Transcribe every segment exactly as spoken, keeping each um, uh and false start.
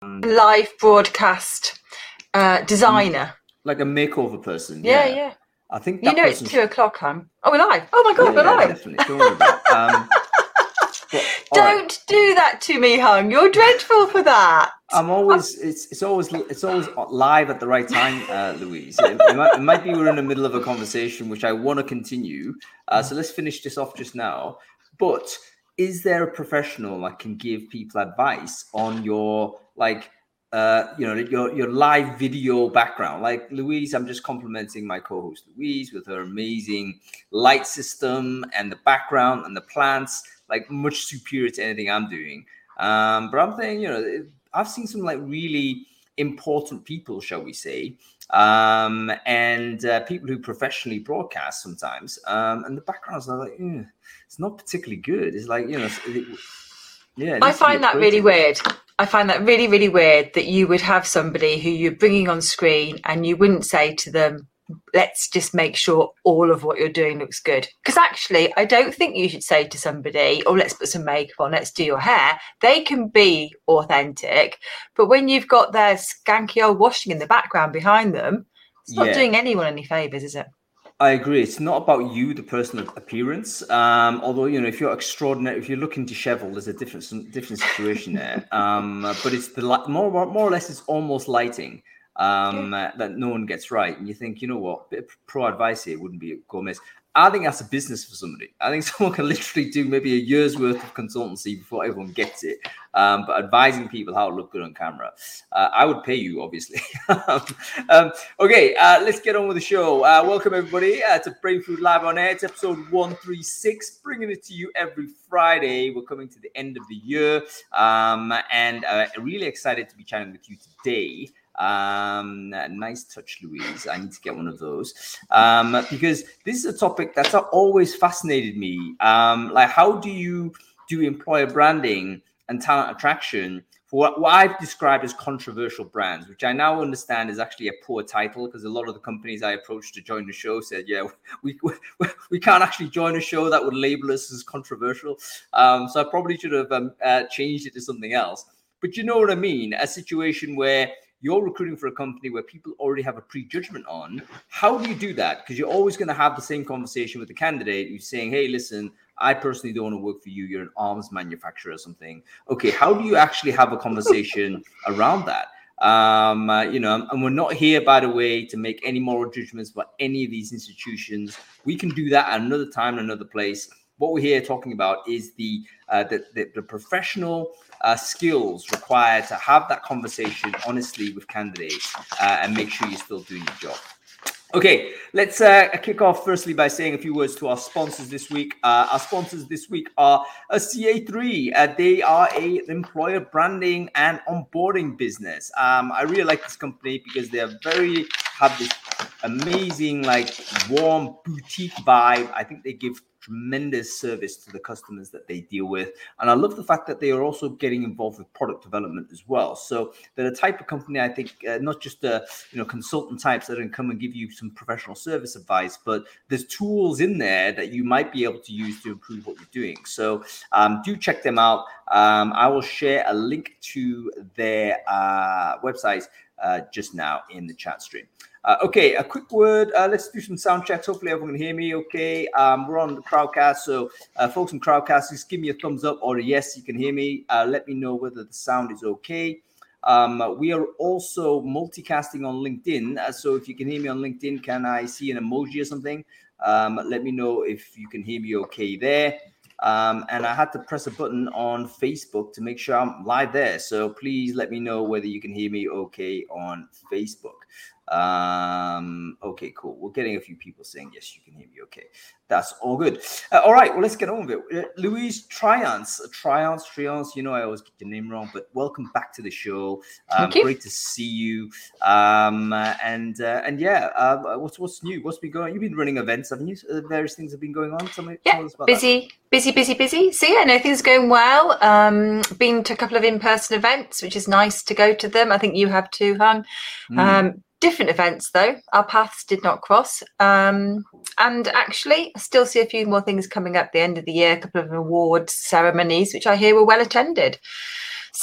live broadcast uh, designer. Like a makeover person. Yeah, yeah. yeah. I think that you know it's two o'clock, hon. Oh, we're live. Oh my God, yeah, we're yeah, live. Definitely. Don't worry about it. Um, but, Don't right. do that to me, hon. You're dreadful for that. I'm always I'm... it's it's always it's always live at the right time, uh, Louise. It, it, might, it might be we're in the middle of a conversation which I want to continue. Uh, so let's finish this off just now. But is there a professional that can give people advice on your like? Uh, you know, your your live video background. Like Louise, I'm just complimenting my co-host Louise with her amazing light system and the background and the plants, like much superior to anything I'm doing. Um, but I'm saying, you know, I've seen some like really important people, shall we say, um, and uh, people who professionally broadcast sometimes, um, and the backgrounds are like, mm, it's not particularly good. It's like, you know, it, yeah. I find that really weird. I find that really, really weird that you would have somebody who you're bringing on screen and you wouldn't say to them, let's just make sure all of what you're doing looks good. Because actually, I don't think you should say to somebody, oh, let's put some makeup on, let's do your hair. They can be authentic. But when you've got their skanky old washing in the background behind them, it's not yeah. doing anyone any favours, is it? I agree. It's not about you, the personal appearance. Um, although, you know, if you're extraordinary, if you're looking disheveled, there's a different different situation there. Um, but it's the more more or less, it's almost lighting um, yeah. that no one gets right. And you think, you know what, a bit of pro advice here wouldn't be a go miss. I think that's a business for somebody. I think someone can literally do maybe a year's worth of consultancy before everyone gets it. Um, but advising people how to look good on camera, uh, I would pay you, obviously. um, okay, uh, let's get on with the show. Uh, welcome, everybody, uh, to Brain Food Live on Air. It's episode one thirty-six, bringing it to you every Friday. We're coming to the end of the year, um, and uh, really excited to be chatting with you today. Um, nice touch, Louise. I need to get one of those um, because this is a topic that's always fascinated me. Um, like, how do you do employer branding and talent attraction for what, what I've described as controversial brands, which I now understand is actually a poor title because a lot of the companies I approached to join the show said, yeah, we we, we can't actually join a show that would label us as controversial. Um, so I probably should have um, uh, changed it to something else. But you know what I mean? A situation where you're recruiting for a company where people already have a prejudgment on. How do you do that? Because you're always going to have the same conversation with the candidate who's saying, hey, listen, I personally don't want to work for you. You're an arms manufacturer or something. Okay, how do you actually have a conversation around that? Um, uh, you know, and we're not here, by the way, to make any moral judgments about any of these institutions. We can do that at another time, another place. What we're here talking about is the uh, the, the, the professional uh, skills required to have that conversation honestly with candidates uh, and make sure you're still doing your job. Okay, let's uh, kick off firstly by saying a few words to our sponsors this week. Uh, our sponsors this week are a C A three. Uh, they are a employer branding and onboarding business. Um, I really like this company because they are very have this amazing, like, warm boutique vibe. I think they give tremendous service to the customers that they deal with. And I love the fact that they are also getting involved with product development as well. So they're the type of company, I think, uh, not just uh, you know, consultant types that can come and give you some professional service advice, but there's tools in there that you might be able to use to improve what you're doing. So um, do check them out. Um, I will share a link to their uh, website uh, just now in the chat stream. Uh, okay, a quick word. Uh, let's do some sound checks. Hopefully everyone can hear me okay. Um, we're on the Crowdcast, so uh, folks in Crowdcast, just give me a thumbs up or a yes, you can hear me. Uh, let me know whether the sound is okay. Um, we are also multicasting on LinkedIn, uh, so if you can hear me on LinkedIn, can I see an emoji or something? Um, let me know if you can hear me okay there. Um, and I had to press a button on Facebook to make sure I'm live there. So please let me know whether you can hear me okay on Facebook. Um, okay, cool. We're getting a few people saying, yes, you can hear me okay. That's all good. Uh, all right, well, let's get on with it. Uh, Louise Triance, Triance, Triance, you know I always get your name wrong, but welcome back to the show. Um, Thank you. Great to see you. Um, uh, and uh, and yeah, uh, what's what's new? What's been going on? You've been running events, haven't you? Uh, various things have been going on. Tell me, yeah, tell us about busy, that. busy, busy, busy. So yeah, no, things are going well. Um, been to a couple of in-person events, which is nice to go to them. I think you have too, Hung. Mm. Um, different events though. Our paths did not cross. Um, and actually, I still see a few more things coming up at the end of the year. A couple of awards ceremonies, which I hear were well attended.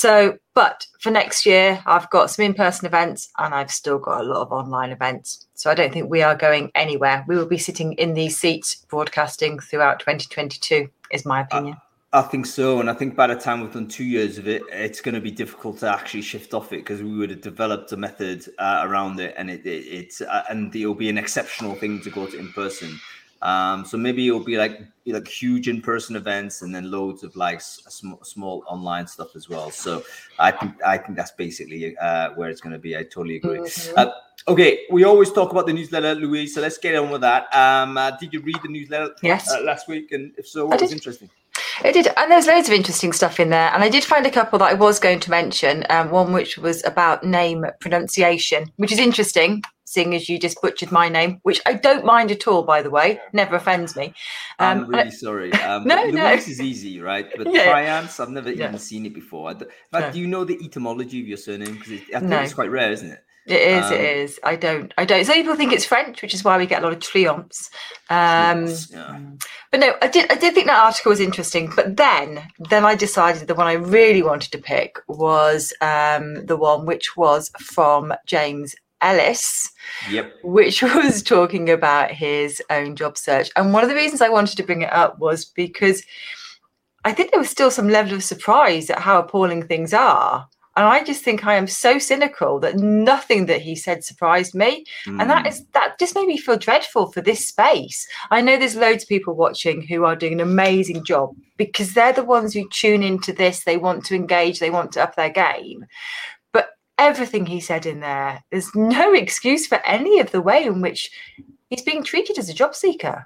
So, but for next year, I've got some in-person events and I've still got a lot of online events. So I don't think we are going anywhere. We will be sitting in these seats broadcasting throughout twenty twenty-two, is my opinion. I, I think so. And I think by the time we've done two years of it, it's going to be difficult to actually shift off it because we would have developed a method uh, around it, and it, it it's uh, and it'll be an exceptional thing to go to in person. Um, so maybe it'll be like like huge in-person events and then loads of like s- small, small online stuff as well. So I think I think that's basically uh, where it's going to be. I totally agree. Mm-hmm. Uh, okay, we always talk about the newsletter, Louise. So let's get on with that. Um, uh, did you read the newsletter yes. uh, last week? And if so, what was interesting? I did, and there's loads of interesting stuff in there. And I did find a couple that I was going to mention. Um, one which was about name pronunciation, which is interesting, seeing as you just butchered my name, which I don't mind at all, by the way. Never offends me. Um, I'm really I, sorry. Um, no, Louise no. is easy, right? But yeah. Triance, I've never yeah. even seen it before. In fact, no. do you know the etymology of your surname? Because I think no. it's quite rare, isn't it? It is, um, it is. I don't, I don't. Some people think it's French, which is why we get a lot of triumphs. Um, yeah. But no, I did, I did think that article was interesting. But then, then I decided the one I really wanted to pick was um, the one which was from James Ellis, yep. which was talking about his own job search. And one of the reasons I wanted to bring it up was because I think there was still some level of surprise at how appalling things are. And I just think I am so cynical that nothing that he said surprised me. Mm. And that is that just made me feel dreadful for this space. I know there's loads of people watching who are doing an amazing job because they're the ones who tune into this. They want to engage. They want to up their game. But everything he said in there, there's no excuse for any of the way in which he's being treated as a job seeker.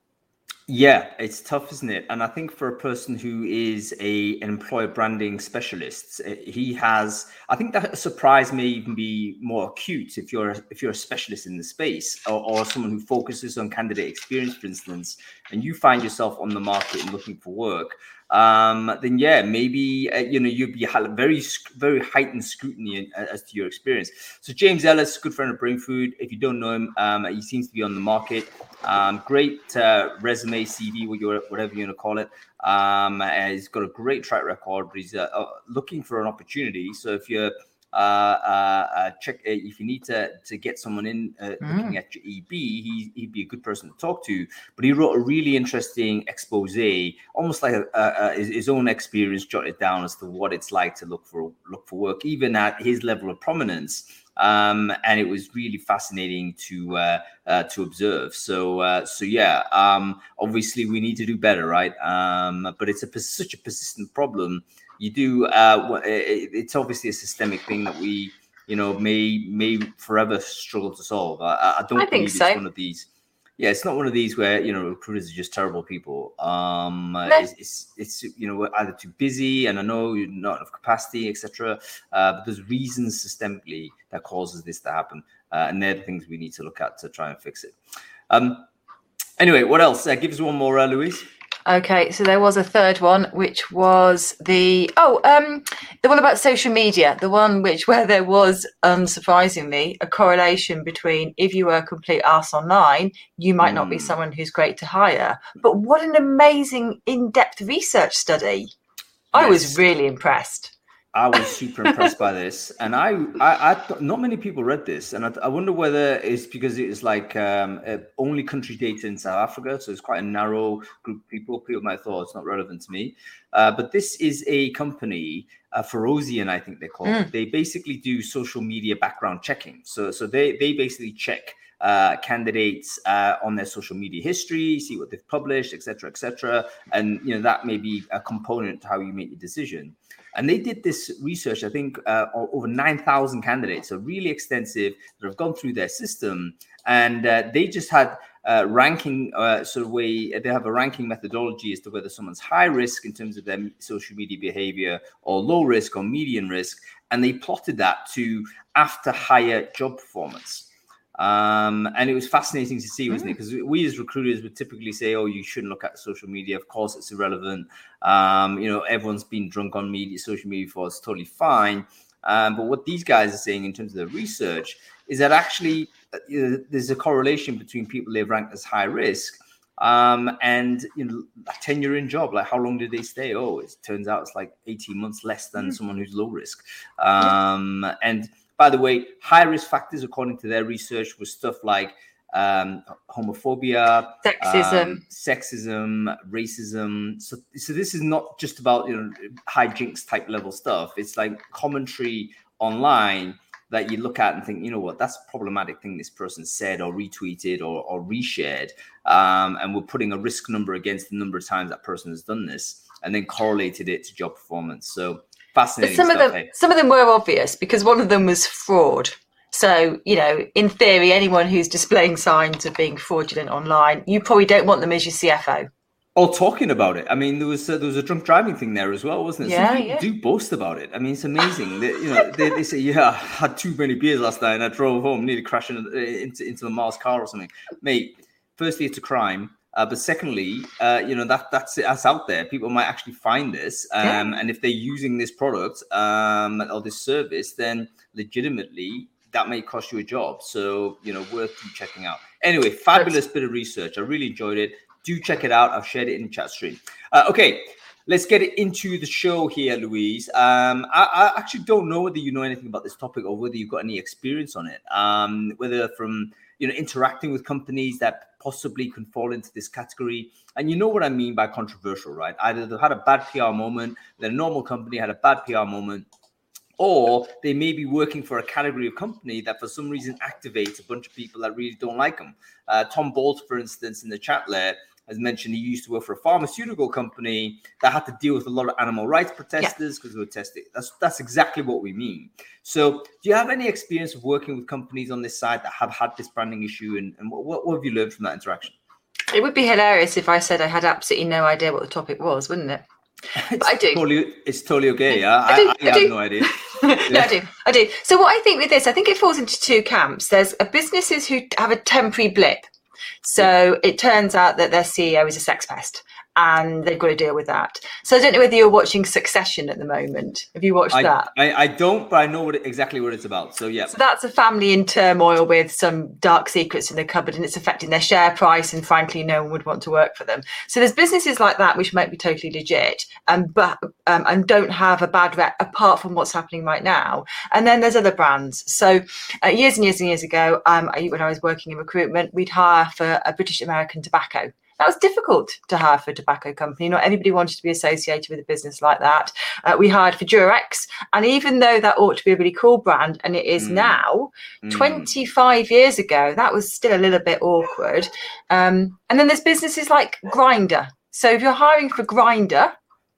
Yeah, it's tough, isn't it? And I think for a person who is a an employer branding specialist, he has. I think that surprise may even be more acute if you're if you're a specialist in the space, or, or someone who focuses on candidate experience, for instance, and you find yourself on the market and looking for work. Um, then yeah, maybe uh, you know you'd be very very heightened scrutiny as to your experience. So James Ellis, good friend of Brain Food. If you don't know him, um, he seems to be on the market. Um, great uh, resume, C V, whatever you want to call it. Um, and he's got a great track record, but he's uh, uh, looking for an opportunity. So if you're uh, uh, uh, check if you need to to get someone in uh, mm. looking at your E B, he, he'd be a good person to talk to. But he wrote a really interesting expose, almost like a, a, a, his, his own experience, jotted down as to what it's like to look for look for work, even at his level of prominence. Um, and it was really fascinating to uh, uh, to observe. So uh, so yeah, um, obviously we need to do better, right? Um, but it's a such a persistent problem. You do. Uh, it's obviously a systemic thing that we, you know, may may forever struggle to solve. I, I don't I believe think it's so. one of these. Yeah, it's not one of these where, you know, recruiters are just terrible people. Um, no. it's, it's, it's, you know, we're either too busy and I know you're not enough capacity, et cetera. Uh, but there's reasons systemically that causes this to happen. Uh, and they're the things we need to look at to try and fix it. Um, anyway, what else? Uh, give us one more, uh, Louise. Okay, so there was a third one, which was the oh, um, the one about social media, the one which where there was, unsurprisingly, a correlation between if you were a complete arse online, you might mm. not be someone who's great to hire. But what an amazing in-depth research study! Yes. I was really impressed. I was super impressed by this, and I, I, I, not many people read this, and I, I wonder whether it's because it is like um, uh, only country data in South Africa, so it's quite a narrow group of people. People might have thought it's not relevant to me, uh, but this is a company, uh, Ferocian, I think they call mm. it. They basically do social media background checking. So, so they they basically check uh, candidates uh, on their social media history, see what they've published, et cetera, et cetera, and you know that may be a component to how you make your decision. And they did this research, I think, uh, over nine thousand candidates, so really extensive, that have gone through their system. And uh, they just had uh, ranking uh, sort of way, they have a ranking methodology as to whether someone's high risk in terms of their social media behavior or low risk or medium risk. And they plotted that to after hire job performance. Um, and it was fascinating to see, wasn't it? Because we as recruiters would typically say, oh, you shouldn't look at social media. Of course, it's irrelevant. Um, you know, everyone's been drunk on media, social media before. It's totally fine. Um, but what these guys are saying in terms of the research is that actually uh, you know, there's a correlation between people they've ranked as high risk Um, and you know, a ten-year in job, like how long did they stay? Oh, it turns out it's like eighteen months less than mm. someone who's low risk. Um, yeah. And by the way, high risk factors, according to their research, was stuff like um, homophobia, sexism, um, sexism, racism. So, so this is not just about, you know, hijinks type level stuff. It's like commentary online that you look at and think, you know what, that's a problematic thing this person said or retweeted or, or reshared. Um, and we're putting a risk number against the number of times that person has done this and then correlated it to job performance. So fascinating but some stuff. Of them, hey? some of them were obvious because one of them was fraud. So, you know, in theory, anyone who's displaying signs of being fraudulent online, you probably don't want them as your C F O. Or talking about it. I mean, there was uh, there was a drunk driving thing there as well, wasn't it? Yeah, Some people yeah. do boast about it. I mean, it's amazing. they, you know, they, they say, "Yeah, I had too many beers last night and I drove home, nearly crashing into into the Mars car or something." Mate, firstly, it's a crime. Uh, but secondly, uh, you know, that that's that's out there. People might actually find this, um, yeah. and if they're using this product um, or this service, then legitimately that may cost you a job. So, you know, worth you checking out. Anyway, fabulous bit of research. I really enjoyed it. Do check it out. I've shared it in the chat stream. Uh, okay, let's get into the show here, Louise. Um, I, I actually don't know whether you know anything about this topic or whether you've got any experience on it. Um, whether from, you know, interacting with companies that possibly can fall into this category. And you know what I mean by controversial, right? Either they've had a bad P R moment, their normal company had a bad P R moment, or they may be working for a category of company that for some reason activates a bunch of people that really don't like them. Uh, Tom Bolt, for instance, in the chat there, has mentioned he used to work for a pharmaceutical company that had to deal with a lot of animal rights protesters because yeah. they were testing. That's that's exactly what we mean. So do you have any experience of working with companies on this side that have had this branding issue? And, and what, what have you learned from that interaction? It would be hilarious if I said I had absolutely no idea what the topic was, wouldn't it? But I do. Totally, it's totally okay. Yeah, I, I, do, I, I, I have no idea. no, yeah. I do. I do. So what I think with this, I think it falls into two camps. There's a businesses who have a temporary blip. So it turns out that their C E O is a sex pest and they've got to deal with that. So I don't know whether you're watching Succession at the moment. Have you watched I, that? I, I don't, but I know what it, exactly what it's about. So, yeah. So that's a family in turmoil with some dark secrets in the cupboard and it's affecting their share price. And frankly, no one would want to work for them. So there's businesses like that which might be totally legit and, but, um, and don't have a bad rep apart from what's happening right now. And then there's other brands. So uh, years and years and years ago, um, I, when I was working in recruitment, we'd hire for a British American tobacco. That was difficult to hire for a tobacco company. Not everybody wanted to be associated with a business like that. Uh, we hired for Durex. And even though that ought to be a really cool brand, and it is mm. now, mm. twenty-five years ago, that was still a little bit awkward. Um, and then there's businesses like Grindr. So if you're hiring for Grindr,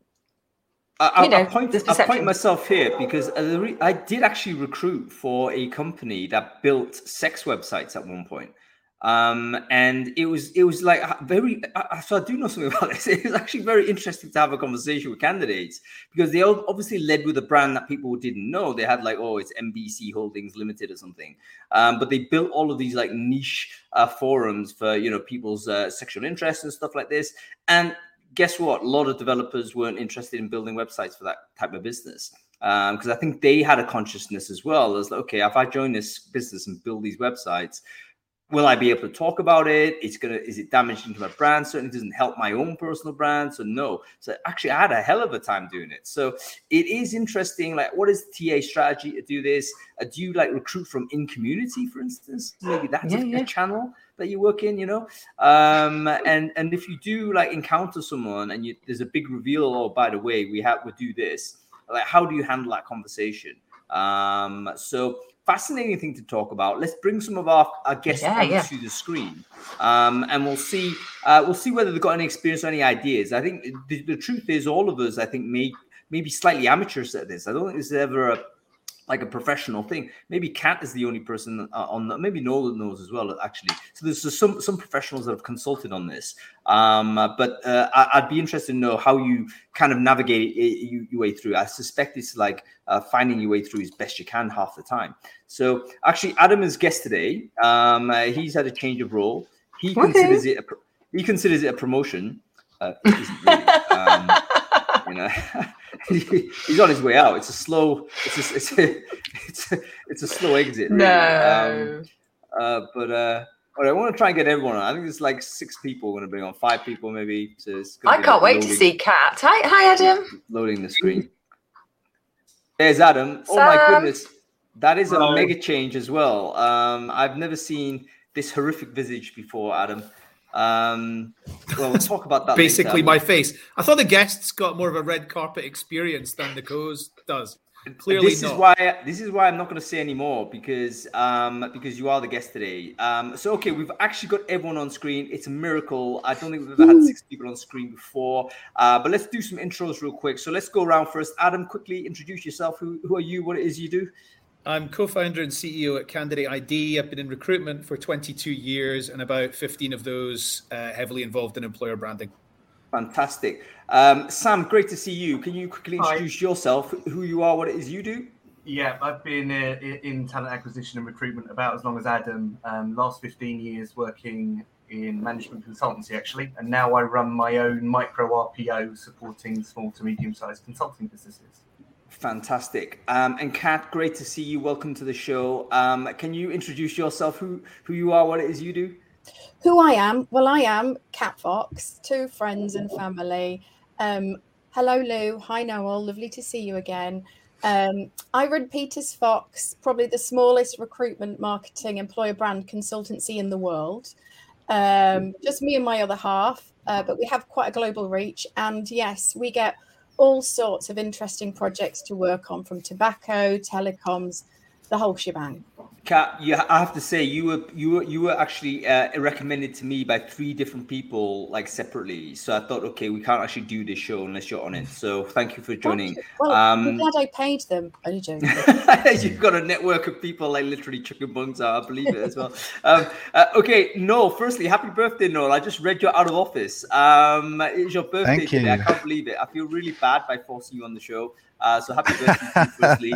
I, you know, I, point, I point myself here because I did actually recruit for a company that built sex websites at one point. Um, and it was, it was like very, so I do know something about this. It was actually very interesting to have a conversation with candidates because they obviously led with a brand that people didn't know. They had like, oh, it's M B C Holdings Limited or something. Um, but they built all of these like niche uh, forums for, you know, people's uh, sexual interests and stuff like this. And guess what? A lot of developers weren't interested in building websites for that type of business. Um, because I think they had a consciousness as well as, okay, if I join this business and build these websites, will I be able to talk about it? It's gonna, is it damaging to my brand? Certainly doesn't help my own personal brand. So no. So actually I had a hell of a time doing it. So it is interesting. Like, what is the T A strategy to do this? Uh, do you like recruit from in community, for instance? Maybe that's yeah, a, yeah. a channel that you work in, you know? Um, and, and if you do like encounter someone and you, there's a big reveal, oh, by the way, we have, we do this. Like, how do you handle that conversation? Um, so fascinating thing to talk about. Let's bring some of our, our guests yeah, onto yeah. the screen, um, and we'll see. Uh, we'll see whether they've got any experience or any ideas. I think the, the truth is, all of us, I think, may maybe slightly amateurs at this. I don't think this is ever a like a professional thing. Maybe Kat is the only person uh, on the, maybe Nolan knows as well, actually. So there's some some professionals that have consulted on this. Um, uh, but uh, I, I'd be interested to know how you kind of navigate it, you, your way through. I suspect it's like uh, finding your way through as best you can half the time. So actually, Adam is guest today. Um, uh, he's had a change of role. He okay. considers it a, he considers it a promotion. Uh, it isn't really. Um, you know, he's on his way out. It's a slow. It's a. It's a. It's a, it's a slow exit. Really. No. Um, uh, but uh, All right, I want to try and get everyone on. I think there's like six people we're going to bring on, five people maybe. So it's I can't wait loading, to see Kat. Hi, hi, Adam. Loading the screen. There's Adam. Sam. Oh my goodness, that is Hello. a mega change as well. Um, I've never seen this horrific visage before, Adam. Um, well, we'll talk about that. Basically, later. my face. I thought the guests got more of a red carpet experience than the co-host does. Clearly this not. is why this is why I'm not going to say any more because um because you are the guest today. Um so okay, we've actually got everyone on screen. It's a miracle. I don't think we've ever had six people on screen before. Uh but let's do some intros real quick. So let's go around first. Adam, quickly introduce yourself. Who who are you? What it is you do? I'm co-founder and C E O at Candidate I D. I've been in recruitment for twenty-two years and about fifteen of those uh, heavily involved in employer branding. Fantastic. Um, Sam, great to see you. Can you quickly introduce Hi. yourself, who you are, what it is you do? Yeah, I've been uh, in talent acquisition and recruitment about as long as Adam. Um, last fifteen years working in management consultancy, actually. And now I run my own micro R P O supporting small to medium-sized consulting businesses. Fantastic. Um, and Kat, great to see you. Welcome to the show. Um, can you introduce yourself, who, who you are, what it is you do? Who I am? Well, I am Kat Fox, two friends and family. Um, hello, Lou. Hi, Noel. Lovely to see you again. Um, I run Peters Fox, probably the smallest recruitment, marketing, employer brand consultancy in the world. Um, just me and my other half, uh, but we have quite a global reach. And yes, we get all sorts of interesting projects to work on, from tobacco, telecoms, the whole shebang. Kat, yeah, I have to say you were you were you were actually uh, recommended to me by three different people, like separately. So I thought, okay, we can't actually do this show unless you're on it. So thank you for joining. Well, um, I'm glad I paid them. Only joking. You've got a network of people like literally chucking bungs out. I believe it as well. um, uh, okay, Noel. Firstly, happy birthday, Noel. I just read you're out of office. Um, it's your birthday Thank today. You. I can't believe it. I feel really bad by forcing you on the show. Uh, so happy birthday to you, firstly,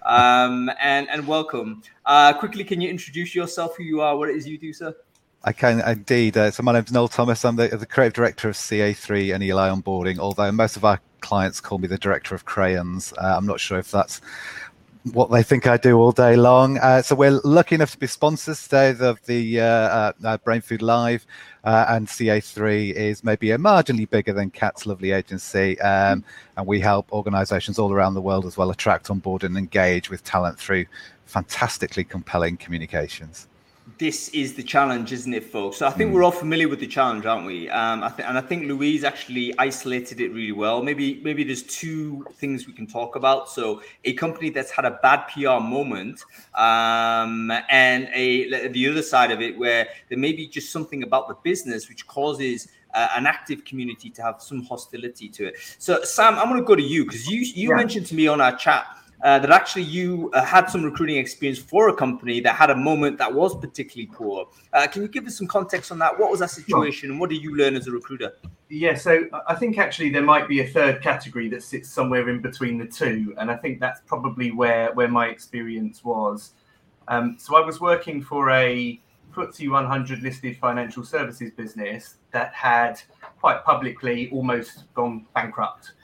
um, and and welcome. Uh, quickly, can you introduce yourself, who you are, what it is you do, sir? I can indeed. Uh, so my name's Noel Thomas. I'm the, the creative director of C A three and Eli Onboarding, although most of our clients call me the director of crayons. Uh, I'm not sure if that's what they think I do all day long. Uh, so we're lucky enough to be sponsors today of the uh, uh, Brain Food Live, uh, and C A three is maybe a marginally bigger than Kat's lovely agency, um, and we help organisations all around the world as well attract, onboard and engage with talent through fantastically compelling communications. This is the challenge, isn't it, folks? So I think mm. we're all familiar with the challenge, aren't we? Um, I th- and I think Louise actually isolated it really well. Maybe maybe there's two things we can talk about. So a company that's had a bad P R moment, um, and a the other side of it where there may be just something about the business which causes uh, an active community to have some hostility to it. So Sam, I'm going to go to you because you you yeah. mentioned to me on our chat Uh, that actually you uh, had some recruiting experience for a company that had a moment that was particularly poor. Uh, can you give us some context on that? What was that situation and what did you learn as a recruiter? Yeah, so I think actually there might be a third category that sits somewhere in between the two. And I think that's probably where, where my experience was. Um, so I was working for a F T S E one hundred listed financial services business that had quite publicly almost gone bankrupt.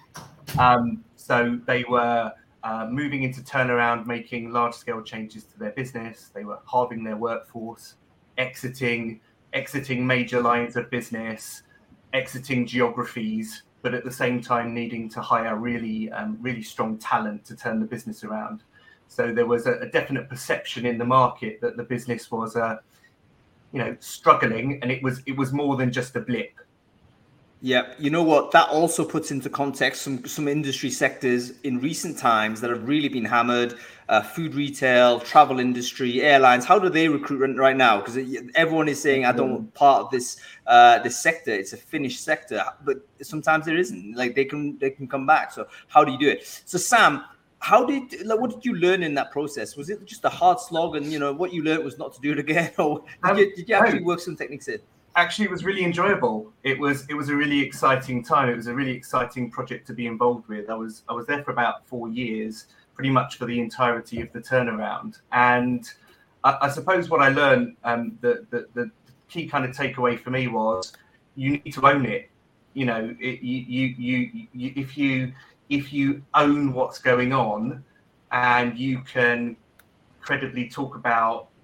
Um, so they were Uh, moving into turnaround, making large-scale changes to their business. They were halving their workforce, exiting, exiting major lines of business, exiting geographies, but at the same time needing to hire really, um, really strong talent to turn the business around. So there was a, a definite perception in the market that the business was, uh, you know, struggling, and it was it was more than just a blip. Yeah, you know what? That also puts into context some some industry sectors in recent times that have really been hammered. Uh, food retail, travel industry, airlines. How do they recruit right now? Because everyone is saying, "I don't want part of this uh, this sector. It's a finished sector." But sometimes there isn't. Like they can they can come back. So how do you do it? So Sam, how did like what did you learn in that process? Was it just a hard slog, and you know what you learned was not to do it again, or did you, did you actually work some techniques in? Actually, it was really enjoyable. It was it was a really exciting time. It was a really exciting project to be involved with. I was I was there for about four years, pretty much for the entirety of the turnaround. And I, I suppose what I learned, um, the, the the key kind of takeaway for me was you need to own it. You know, it, you, you you you if you if you own what's going on, and you can credibly talk about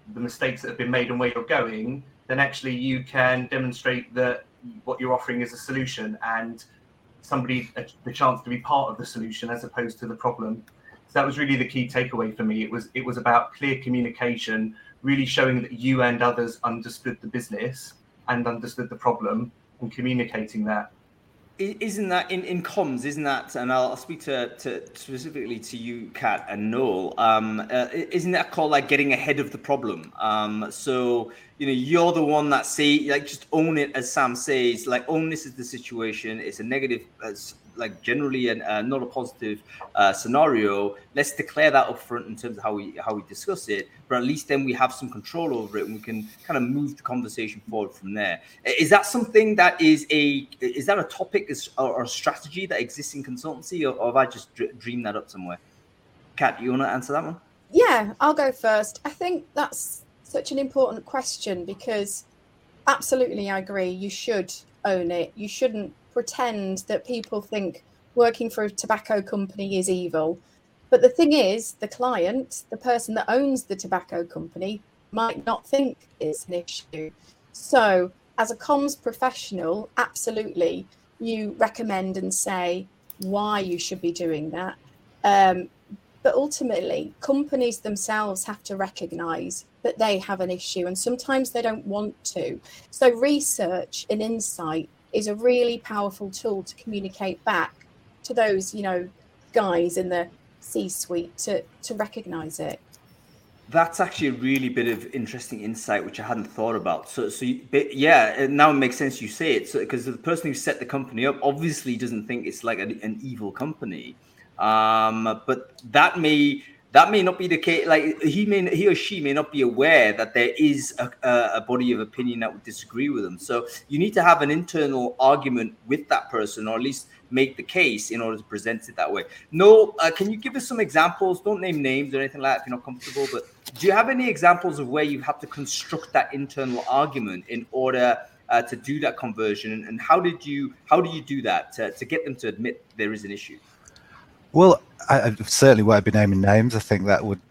the mistakes that have been made and where you're going, then actually you can demonstrate that what you're offering is a solution and somebody a, the chance to be part of the solution as opposed to the problem. So that was really the key takeaway for me. It was it was about clear communication, really showing that you and others understood the business and understood the problem and communicating that. Isn't that in, in comms, isn't that, and I'll speak to, to specifically to you, Kat and Noel, um, uh, isn't that called like getting ahead of the problem? Um, so, you know, you're the one that say, like, just own it, as Sam says, like, own this is the situation. It's a negative, uh, like generally an, uh, not a positive uh, scenario. Let's declare that up front in terms of how we how we discuss it, but at least then we have some control over it and we can kind of move the conversation forward from there. Is that something that is a, is that a topic or a strategy that exists in consultancy, or, or have I just dreamed that up somewhere? Kat, you want to answer that one? Yeah, I'll go first. I think that's such an important question because absolutely, I agree. You should own it. You shouldn't pretend that people think working for a tobacco company is evil. But the thing is, the client, the person that owns the tobacco company, might not think it's an issue. So as a comms professional, absolutely, you recommend and say why you should be doing that. Um, but ultimately, companies themselves have to recognise that they have an issue, and sometimes they don't want to. So research and insight is a really powerful tool to communicate back to those, you know, guys in the C-suite to, to recognise it. That's actually a really bit of interesting insight, which I hadn't thought about. So, so you, but yeah, now it makes sense you say it. So, because the person who set the company up obviously doesn't think it's like an, an evil company, um, but that may that may not be the case. Like he may, he or she may not be aware that there is a, a body of opinion that would disagree with them. So, you need to have an internal argument with that person, or at least make the case in order to present it that way. No, uh, can you give us some examples? Don't name names or anything like that if you're not comfortable, but do you have any examples of where you've had to construct that internal argument in order uh, to do that conversion? And, and how did you how do you do that to, to get them to admit there is an issue? Well, I, I certainly won't be naming names. I think that would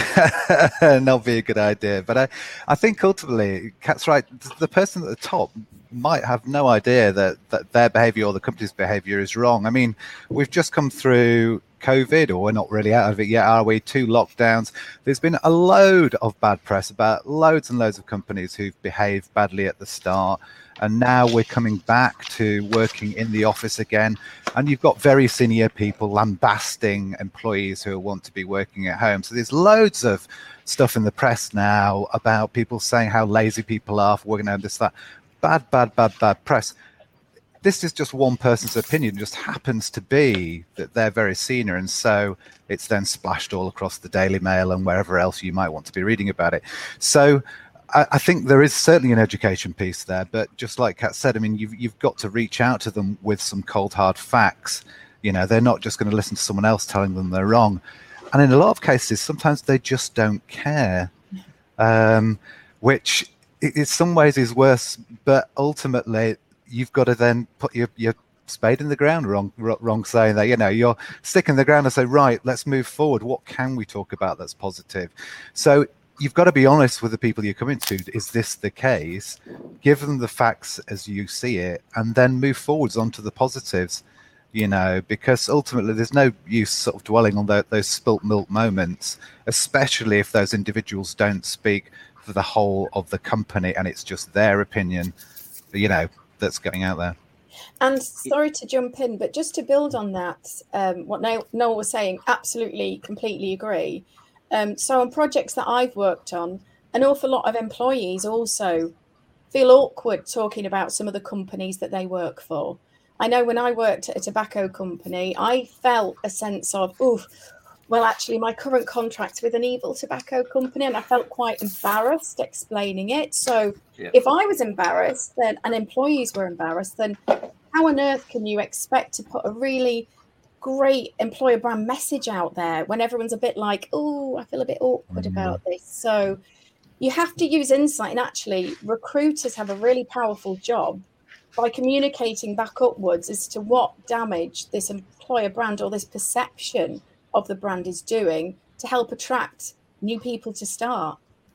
uh, not be a good idea. But I, I think ultimately, Kat's right. The person at the top might have no idea that, that their behavior or the company's behavior is wrong. I mean, we've just come through COVID, or we're not really out of it yet, are we? Two lockdowns. There's been a load of bad press about loads and loads of companies who've behaved badly at the start. And now we're coming back to working in the office again. And you've got very senior people lambasting employees who want to be working at home. So there's loads of stuff in the press now about people saying how lazy people are for working at home, this, that. Bad, bad, bad, bad press. This is just one person's opinion. It just happens to be that they're very senior. And so it's then splashed all across the Daily Mail and wherever else you might want to be reading about it. So I, I think there is certainly an education piece there. But just like Kat said, I mean, you've, you've got to reach out to them with some cold, hard facts. You know, they're not just going to listen to someone else telling them they're wrong. And in a lot of cases, sometimes they just don't care, um, which in some ways is worse. But ultimately, you've got to then put your, your spade in the ground, wrong, wrong saying that, you know, you're sticking in the ground and say, right, let's move forward. What can we talk about that's positive? So you've got to be honest with the people you're coming to. Is this the case? Give them the facts as you see it, and then move forwards onto the positives, you know, because ultimately there's no use sort of dwelling on the, those spilt milk moments, especially if those individuals don't speak for the whole of the company and it's just their opinion, you know, that's going out there. And sorry to jump in, but just to build on that, um, what Noel was saying, absolutely, completely agree. Um, so on projects that I've worked on, an awful lot of employees also feel awkward talking about some of the companies that they work for. I know when I worked at a tobacco company, I felt a sense of, oh, well, actually, my current contract's with an evil tobacco company, and I felt quite embarrassed explaining it. So yeah. If I was embarrassed, then and employees were embarrassed, then how on earth can you expect to put a really great employer brand message out there when everyone's a bit like, oh, I feel a bit awkward mm-hmm. about this? So you have to use insight, and actually recruiters have a really powerful job by communicating back upwards as to what damage this employer brand or this perception of the brand is doing to help attract new people to start.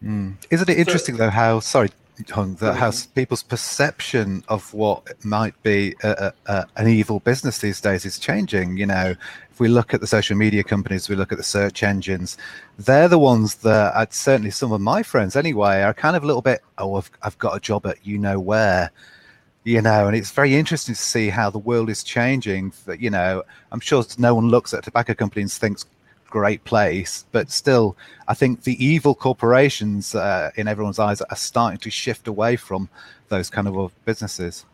Mm. Isn't it interesting, so, though, how, sorry, Hung, that how people's perception of what might be a, a, a, an evil business these days is changing? You know, if we look at the social media companies, we look at the search engines, they're the ones that, I'd certainly some of my friends anyway, are kind of a little bit, oh, I've, I've got a job at you know where, you know, and it's very interesting to see how the world is changing. You know, I'm sure no one looks at a tobacco company and thinks, great place, but still I think the evil corporations uh, in everyone's eyes are starting to shift away from those kind of businesses.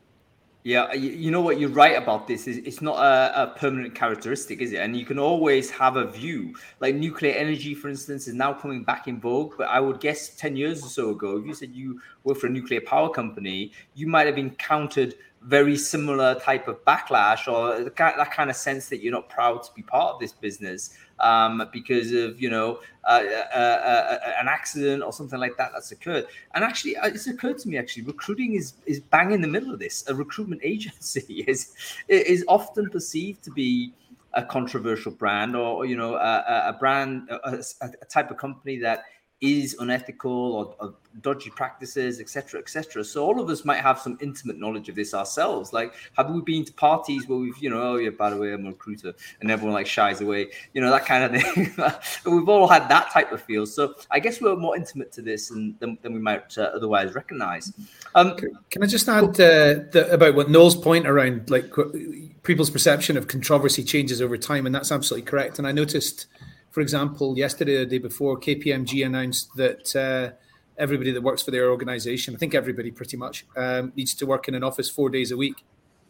Yeah, you, you know what, you're right about this. Is it's not a, a permanent characteristic, is it? And you can always have a view. Like nuclear energy, for instance, is now coming back in vogue. But I would guess ten years or so ago, if you said you work for a nuclear power company, you might have encountered very similar type of backlash, or that kind of sense that you're not proud to be part of this business um, because of, you know, uh, uh, uh, an accident or something like that that's occurred. And actually, it's occurred to me, actually, recruiting is is bang in the middle of this. A recruitment agency is is often perceived to be a controversial brand, or, you know, a, a brand, a, a type of company that is unethical or, or dodgy practices, et cetera, et cetera. So all of us might have some intimate knowledge of this ourselves. Like, have we been to parties where we've, you know, oh yeah, by the way, I'm a recruiter, and everyone like shies away, you know, that kind of thing. We've all had that type of feel. So I guess we're more intimate to this and, than, than we might uh, otherwise recognize. Um, can, can I just add uh, the, about what Noel's point around, like, people's perception of controversy changes over time, and that's absolutely correct. And I noticed, for example, yesterday, the day before, K P M G announced that uh, everybody that works for their organization, I think everybody pretty much, um, needs to work in an office four days a week.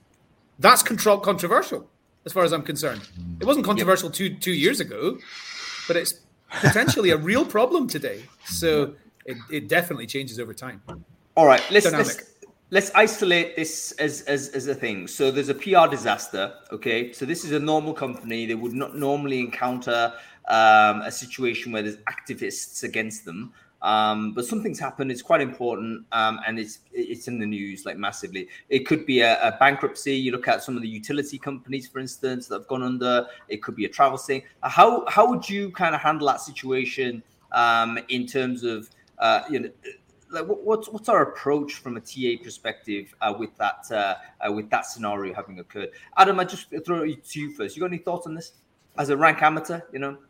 That's control- controversial, as far as I'm concerned. It wasn't controversial yep. two two years ago, but it's potentially a real problem today. So it, it definitely changes over time. All right, let's let's, let's isolate this as, as as a thing. So there's a P R disaster. Okay, so this is a normal company. They would not normally encounter Um, a situation where there's activists against them, um, but something's happened. It's quite important, um, and it's it's in the news like massively. It could be a, a bankruptcy. You look at some of the utility companies, for instance, that have gone under. It could be a travel thing. How how would you kind of handle that situation um, in terms of uh, you know? Like what, what's what's our approach from a T A perspective uh, with that uh, uh, with that scenario having occurred? Adam, I just throw it to you first. You got any thoughts on this as a rank amateur? You know.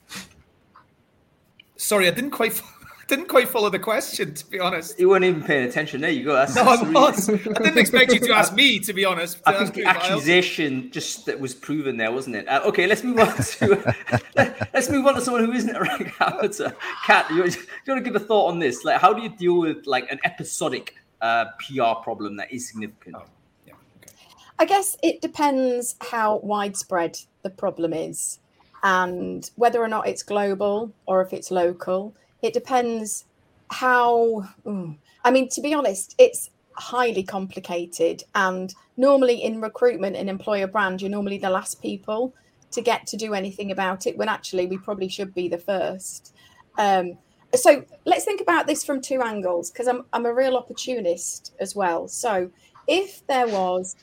Sorry, I didn't quite didn't quite follow the question, to be honest. You weren't even paying attention. There you go. That's, no, that's I was. Really... I didn't expect you to ask me, to be honest. I think the accusation just that was proven there, wasn't it? Uh, okay, let's move on to let, let's move on to someone who isn't a rank amateur. Kat, you, you want to give a thought on this? Like, how do you deal with like an episodic uh, P R problem that is significant? Oh, yeah. Okay. I guess it depends how widespread the problem is, and whether or not it's global or if it's local. It depends how, I mean, to be honest, it's highly complicated. And normally in recruitment and employer brand, you're normally the last people to get to do anything about it, when actually we probably should be the first. Um, so let's think about this from two angles, because I'm, I'm a real opportunist as well. So if there was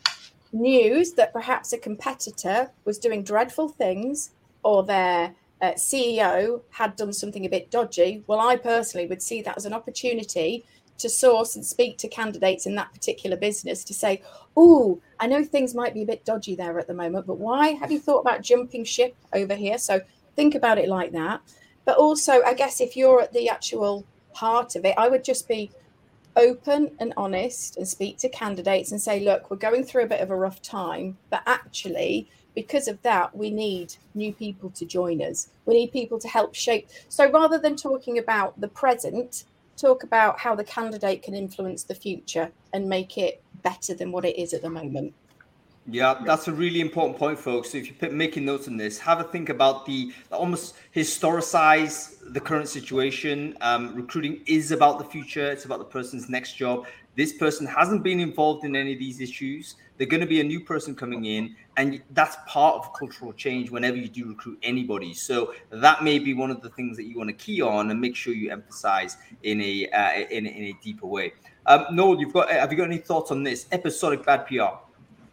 news that perhaps a competitor was doing dreadful things, or their uh, C E O had done something a bit dodgy, well, I personally would see that as an opportunity to source and speak to candidates in that particular business to say, oh, I know things might be a bit dodgy there at the moment, but why? Have you thought about jumping ship over here? So think about it like that. But also, I guess if you're at the actual heart of it, I would just be open and honest and speak to candidates and say, look, we're going through a bit of a rough time, but actually, because of that, we need new people to join us. We need people to help shape. So rather than talking about the present, talk about how the candidate can influence the future and make it better than what it is at the moment. Yeah, that's a really important point, folks. So if you're making notes on this, have a think about the almost historicize the current situation. Um, recruiting is about the future. It's about the person's next job. This person hasn't been involved in any of these issues. They're going to be a new person coming in, and that's part of cultural change whenever you do recruit anybody. So that may be one of the things that you want to key on and make sure you emphasize in a uh, in, in a deeper way. Um, Noel, you've got have you got any thoughts on this episodic bad P R?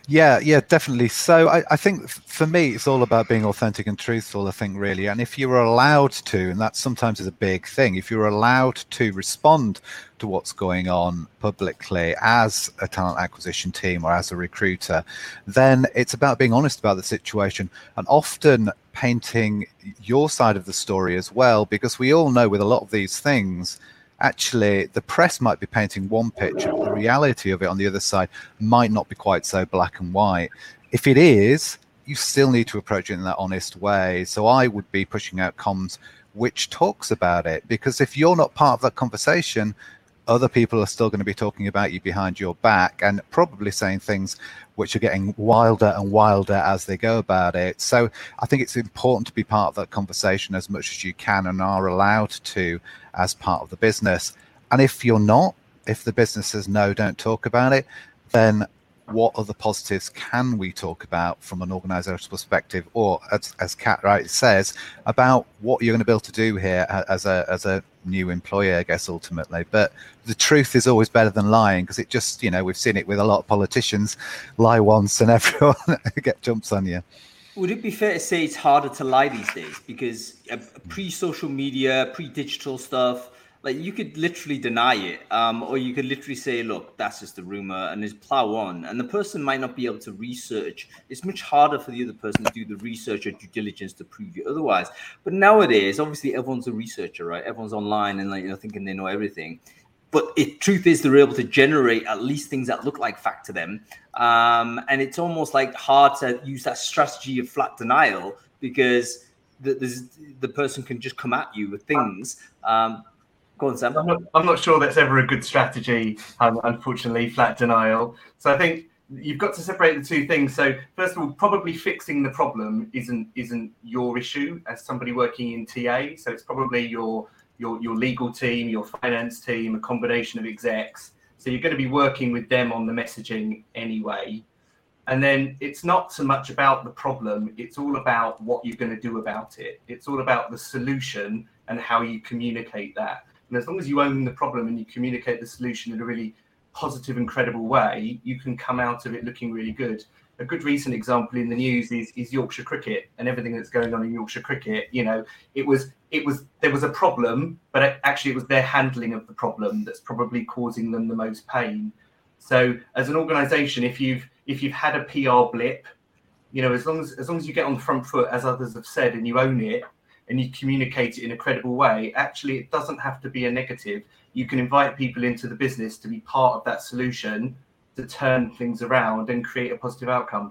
Yeah, yeah, definitely. So I, I think for me, it's all about being authentic and truthful, I think, really. And if you are allowed to, and that sometimes is a big thing, if you're allowed to respond to what's going on publicly as a talent acquisition team or as a recruiter, then it's about being honest about the situation and often painting your side of the story as well, because we all know with a lot of these things, actually, the press might be painting one picture, but the reality of it on the other side might not be quite so black and white. If it is, you still need to approach it in that honest way. So I would be pushing out comms which talks about it, because if you're not part of that conversation, other people are still going to be talking about you behind your back and probably saying things which are getting wilder and wilder as they go about it. So I think it's important to be part of that conversation as much as you can and are allowed to as part of the business. And if you're not, if the business says, no, don't talk about it, then what other positives can we talk about from an organizational perspective, or as, as Kat rightly says, about what you're going to be able to do here as a as a new employer, I guess, ultimately. But the truth is always better than lying, because it just, you know, we've seen it with a lot of politicians, lie once and everyone get jumps on you. Would it be fair to say it's harder to lie these days? Because pre-social media, pre-digital stuff, like you could literally deny it, um, or you could literally say, look, that's just a rumor, and just plow on. And the person might not be able to research. It's much harder for the other person to do the research or due diligence to prove you otherwise. But nowadays, obviously, everyone's a researcher, right? Everyone's online and like, you know, thinking they know everything. But it, truth is, they're able to generate at least things that look like fact to them. Um, and it's almost like hard to use that strategy of flat denial, because the, the person can just come at you with things. Um, Go on, Sam. I'm not, I'm not sure that's ever a good strategy, um, unfortunately, flat denial. So I think you've got to separate the two things. So first of all, probably fixing the problem isn't isn't your issue as somebody working in T A. So it's probably your your your legal team, your finance team, a combination of execs. So you're going to be working with them on the messaging anyway. And then it's not so much about the problem. It's all about what you're going to do about it. It's all about the solution and how you communicate that. And as long as you own the problem and you communicate the solution in a really positive and credible way, you can come out of it looking really good. A good recent example in the news is, is Yorkshire Cricket and everything that's going on in Yorkshire Cricket. You know, it was it was there was a problem, but it, actually it was their handling of the problem that's probably causing them the most pain. So as an organisation, if you've if you've had a P R blip, you know, as long as as long as you get on the front foot, as others have said, and you own it, and you communicate it in a credible way, actually, it doesn't have to be a negative. You can invite people into the business to be part of that solution, to turn things around and create a positive outcome.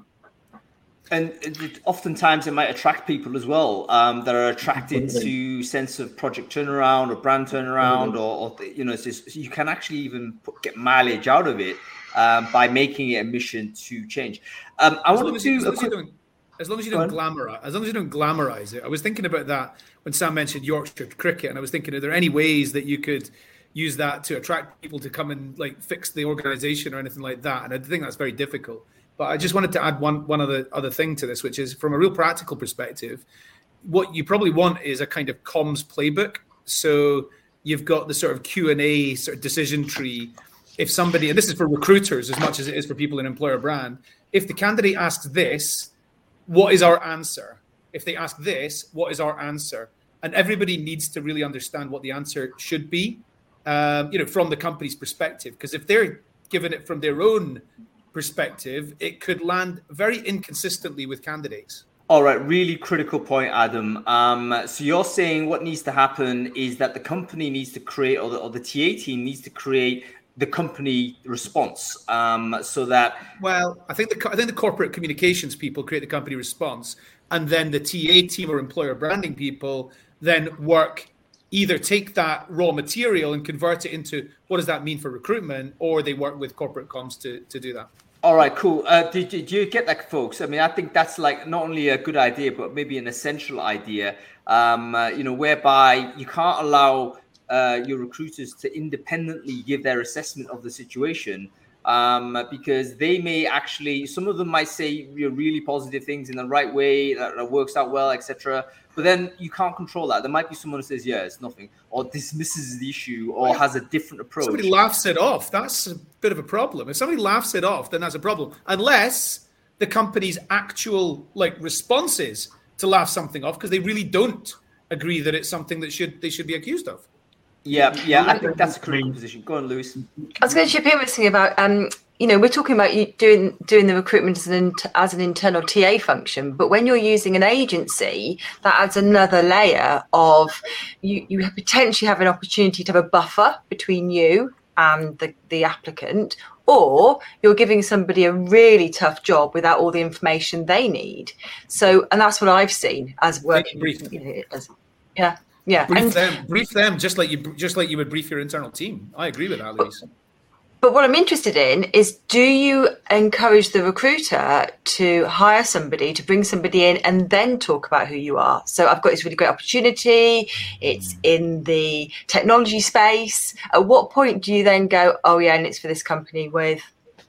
And it, oftentimes it might attract people as well um, that are attracted to sense of project turnaround or brand turnaround, mm-hmm. or, or, you know, it's just, you can actually even put, get mileage out of it um, by making it a mission to change. Um, I want to do a quick... As long as you don't glamorize, as long as you don't glamorize it. I was thinking about that when Sam mentioned Yorkshire Cricket, and I was thinking, are there any ways that you could use that to attract people to come and like fix the organization or anything like that? And I think that's very difficult. But I just wanted to add one one other other thing to this, which is from a real practical perspective, what you probably want is a kind of comms playbook. So you've got the sort of Q and A sort of decision tree. If somebody, and this is for recruiters as much as it is for people in employer brand, if the candidate asks this, what is our answer? If they ask this, what is our answer? And everybody needs to really understand what the answer should be, um, you know, from the company's perspective. Because if they're given it from their own perspective, it could land very inconsistently with candidates. All right, really critical point, Adam. Um, so you're saying what needs to happen is that the company needs to create, or the, or the T A team needs to create the company response, um, so that... Well, I think the I think the corporate communications people create the company response, and then the T A team or employer branding people then work, either take that raw material and convert it into what does that mean for recruitment, or they work with corporate comms to, to do that. All right, cool. Uh, did, did you get that, folks? I mean, I think that's like not only a good idea, but maybe an essential idea, um, uh, you know, whereby you can't allow Uh, your recruiters to independently give their assessment of the situation, um, because they may actually, some of them might say, you know, really positive things in the right way that, that works out well, et cetera. But then you can't control that. There might be someone who says, yeah, it's nothing, or dismisses the issue, or well, has a different approach. Somebody laughs it off. That's a bit of a problem. If somebody laughs it off, then that's a problem. Unless the company's actual like response is to laugh something off because they really don't agree that it's something that should they should be accused of. Yeah, yeah, I think that's a critical position. Go on, Lewis. I was going to chip in with something about, um, you know, we're talking about you doing doing the recruitment as an as an internal T A function, but when you're using an agency, that adds another layer of you. You potentially have an opportunity to have a buffer between you and the, the applicant, or you're giving somebody a really tough job without all the information they need. So, and that's what I've seen as working. You know, as, yeah. Yeah, brief and, them, brief them just like you just like you would brief your internal team. I agree with that, Louise. But what I'm interested in is, do you encourage the recruiter to hire somebody, to bring somebody in and then talk about who you are? So I've got this really great opportunity. It's in the technology space. At what point do you then go, oh yeah, and it's for this company with...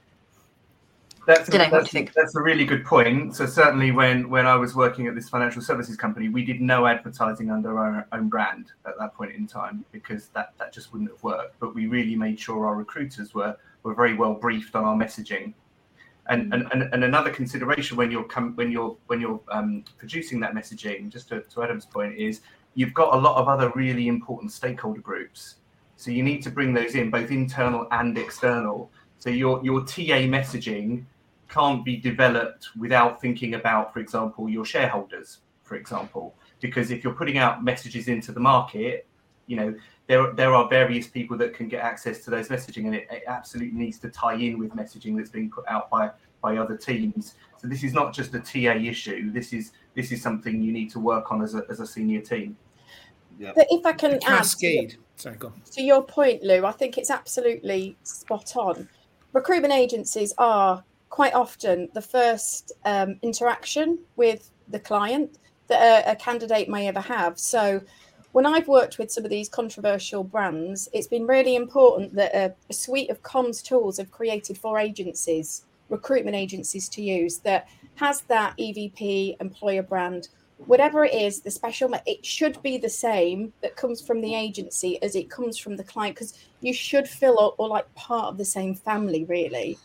That's, know, that's, that's a really good point. So certainly when, when I was working at this financial services company, we did no advertising under our own brand at that point in time because that, that just wouldn't have worked. But we really made sure our recruiters were, were very well briefed on our messaging. And and, and, and another consideration when you're com- when you're when you're um, producing that messaging, just to, to Adam's point, is you've got a lot of other really important stakeholder groups. So you need to bring those in, both internal and external. So your your T A messaging can't be developed without thinking about, for example, your shareholders, for example, because if you're putting out messages into the market, you know, there, there are various people that can get access to those messaging, and it, it absolutely needs to tie in with messaging that's being put out by, by other teams. So this is not just a T A issue. This is this is something you need to work on as a as a senior team. Yeah. But if I can add cascade. To, Sorry, go on. to your point, Lou, I think it's absolutely spot on. Recruitment agencies are quite often the first um, interaction with the client that a, a candidate may ever have. So when I've worked with some of these controversial brands, it's been really important that a, a suite of comms tools have created for agencies, recruitment agencies to use that has that E V P, employer brand, whatever it is, the special, it should be the same that comes from the agency as it comes from the client, because you should feel or, or like part of the same family, really.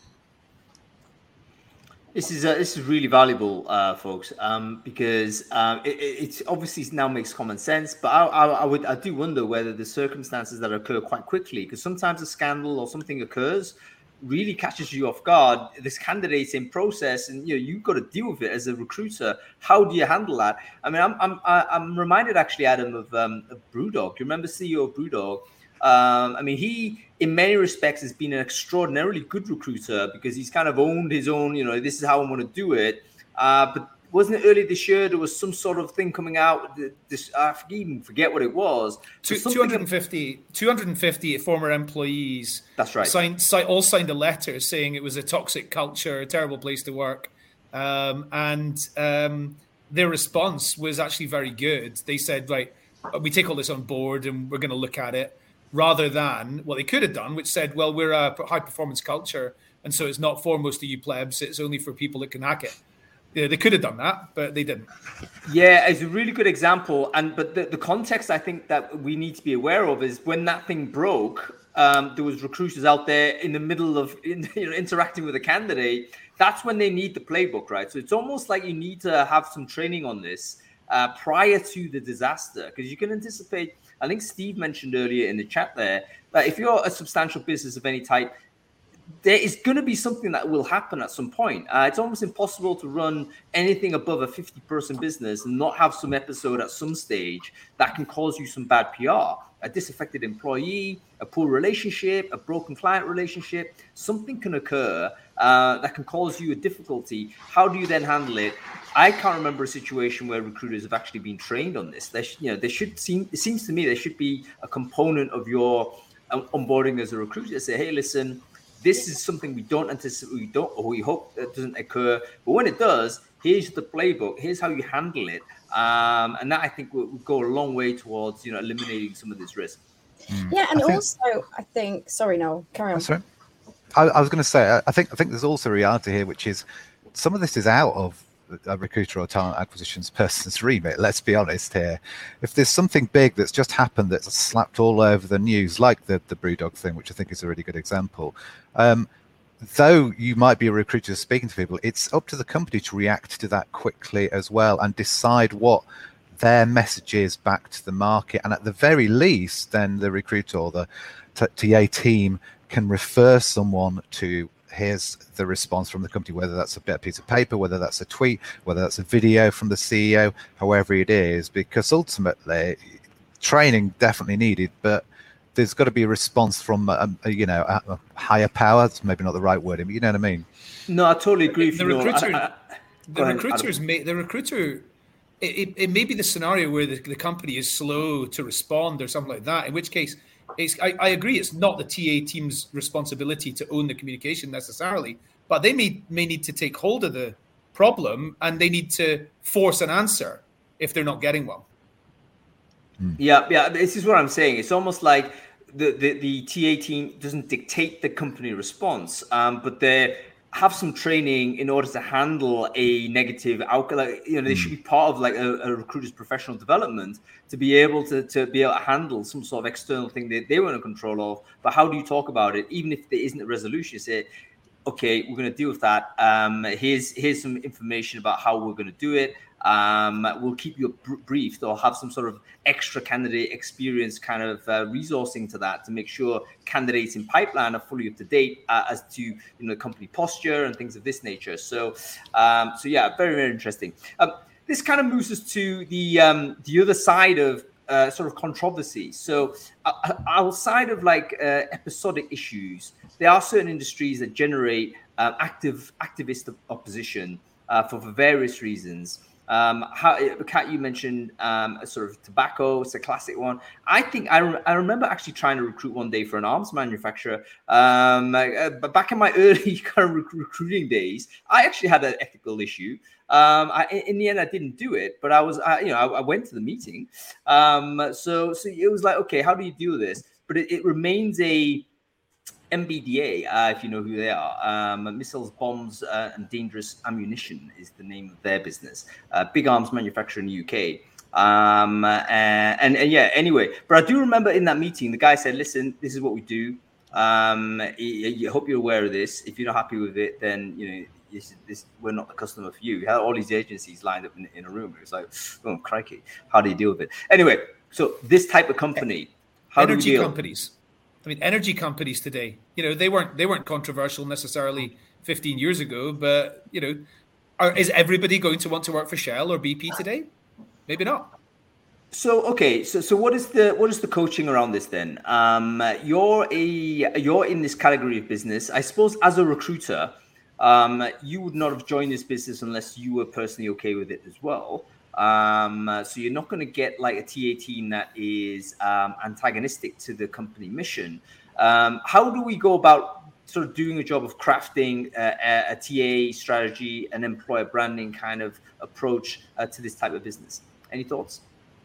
This is uh, this is really valuable, uh, folks, um, because um, it, it obviously now makes common sense. But I, I, I would I do wonder whether the circumstances that occur quite quickly, because sometimes a scandal or something occurs, really catches you off guard. This candidate's in process, and you know you've got to deal with it as a recruiter. How do you handle that? I mean, I'm I'm I'm reminded actually, Adam, of, um, of Brewdog. You remember C E O of Brewdog? Um, I mean, he, in many respects, has been an extraordinarily good recruiter because he's kind of owned his own, you know, this is how I'm going to do it. Uh, but wasn't it earlier this year, there was some sort of thing coming out, this, I even forget what it was. two hundred fifty, two hundred fifty former employees That's right. Signed, all signed a letter saying it was a toxic culture, a terrible place to work. Um, and um, their response was actually very good. They said, right, we take all this on board and we're going to look at it. Rather than what they could have done, which said, well, we're a high-performance culture, and so it's not for most of you plebs, it's only for people that can hack it. Yeah, they could have done that, but they didn't. Yeah, it's a really good example. And But the, the context I think that we need to be aware of is when that thing broke, um, there was recruiters out there in the middle of in, you know, interacting with a candidate. That's when they need the playbook, right? So it's almost like you need to have some training on this uh, prior to the disaster, because you can anticipate. I think Steve mentioned earlier in the chat there that if you're a substantial business of any type, there is going to be something that will happen at some point. Uh, it's almost impossible to run anything above a fifty-person business and not have some episode at some stage that can cause you some bad P R. A disaffected employee, a poor relationship, a broken client relationship, something can occur uh, that can cause you a difficulty. How do you then handle it? I can't remember a situation where recruiters have actually been trained on this. There, sh- you know, there should seem. It seems to me there should be a component of your uh, onboarding as a recruiter. Say, hey, listen, this is something we don't anticipate, we don't, or we hope that doesn't occur. But when it does, here's the playbook. Here's how you handle it, um, and that I think will, will go a long way towards you know eliminating some of this risk. Yeah, and I think, also I think. Sorry, Noel, carry on. Sorry, I, I was going to say I think I think there's also a reality here, which is some of this is out of a recruiter or talent acquisitions person's remit. Let's be honest here. If there's something big that's just happened that's slapped all over the news, like the the Brewdog thing, which I think is a really good example, um, though you might be a recruiter speaking to people, it's up to the company to react to that quickly as well and decide what their message is back to the market. And at the very least, then the recruiter or the T A team can refer someone to, here's the response from the company, whether that's a piece of paper, whether that's a tweet, whether that's a video from the C E O, however it is, because ultimately training definitely needed, but there's got to be a response from a, a, you know a, a higher power. It's maybe not the right word, but you know what I mean. No, I totally agree. The with recruiter, you. I, I, the recruiters, may, the recruiter. It, it, it may be the scenario where the, the company is slow to respond or something like that. In which case, it's, I, I agree, it's not the T A team's responsibility to own the communication necessarily, but they may may need to take hold of the problem and they need to force an answer if they're not getting one. Yeah, yeah. This is what I'm saying. It's almost like the, the, the T A team doesn't dictate the company response, um, but they have some training in order to handle a negative outcome. Like, you know, they should be part of like a, a recruiter's professional development to be able to, to be able to handle some sort of external thing that they weren't in control of. But how do you talk about it? Even if there isn't a resolution, you say, okay, we're going to deal with that. Um, here's here's some information about how we're going to do it. Um, we'll keep you br- briefed or have some sort of extra candidate experience kind of uh, resourcing to that to make sure candidates in pipeline are fully up to date uh, as to, you know, company posture and things of this nature. So, um, so yeah, very, very interesting. Um, this kind of moves us to the um, the other side of uh, sort of controversy. So uh, outside of like uh, episodic issues, there are certain industries that generate uh, active activist opposition uh, for, for various reasons. Um, how, Kat, you mentioned um, a sort of tobacco. It's a classic one. I think I, re- I remember actually trying to recruit one day for an arms manufacturer. Um, uh, but back in my early kind of rec- recruiting days, I actually had an ethical issue. Um, I, in the end, I didn't do it, but I was, I, you know, I, I went to the meeting. Um, so, so it was like, okay, how do you do this? But it, it remains a M B D A, uh, if you know who they are, um, Missiles, Bombs, uh, and Dangerous Ammunition is the name of their business. Uh, big arms manufacturer in the U K. Um, and, and, and yeah, anyway, but I do remember in that meeting, the guy said, listen, this is what we do. Um, I, I hope you're aware of this. If you're not happy with it, then, you know, this, this, we're not the customer for you. We had all these agencies lined up in, in a room. It was like, oh, crikey, how do you deal with it? Anyway, so this type of company, how Energy do we deal? companies. I mean, energy companies today, you know, they weren't they weren't controversial necessarily fifteen years ago, but, you know, are, is everybody going to want to work for Shell or B P today? Maybe not. So okay, so so what is the what is the coaching around this then? Um, you're a you're in this category of business. I suppose as a recruiter, um, you would not have joined this business unless you were personally okay with it as well. Um, so you're not going to get like a T A team that is um, antagonistic to the company mission. Um, how do we go about sort of doing a job of crafting uh, a, a T A strategy, an employer branding kind of approach uh, to this type of business? Any thoughts?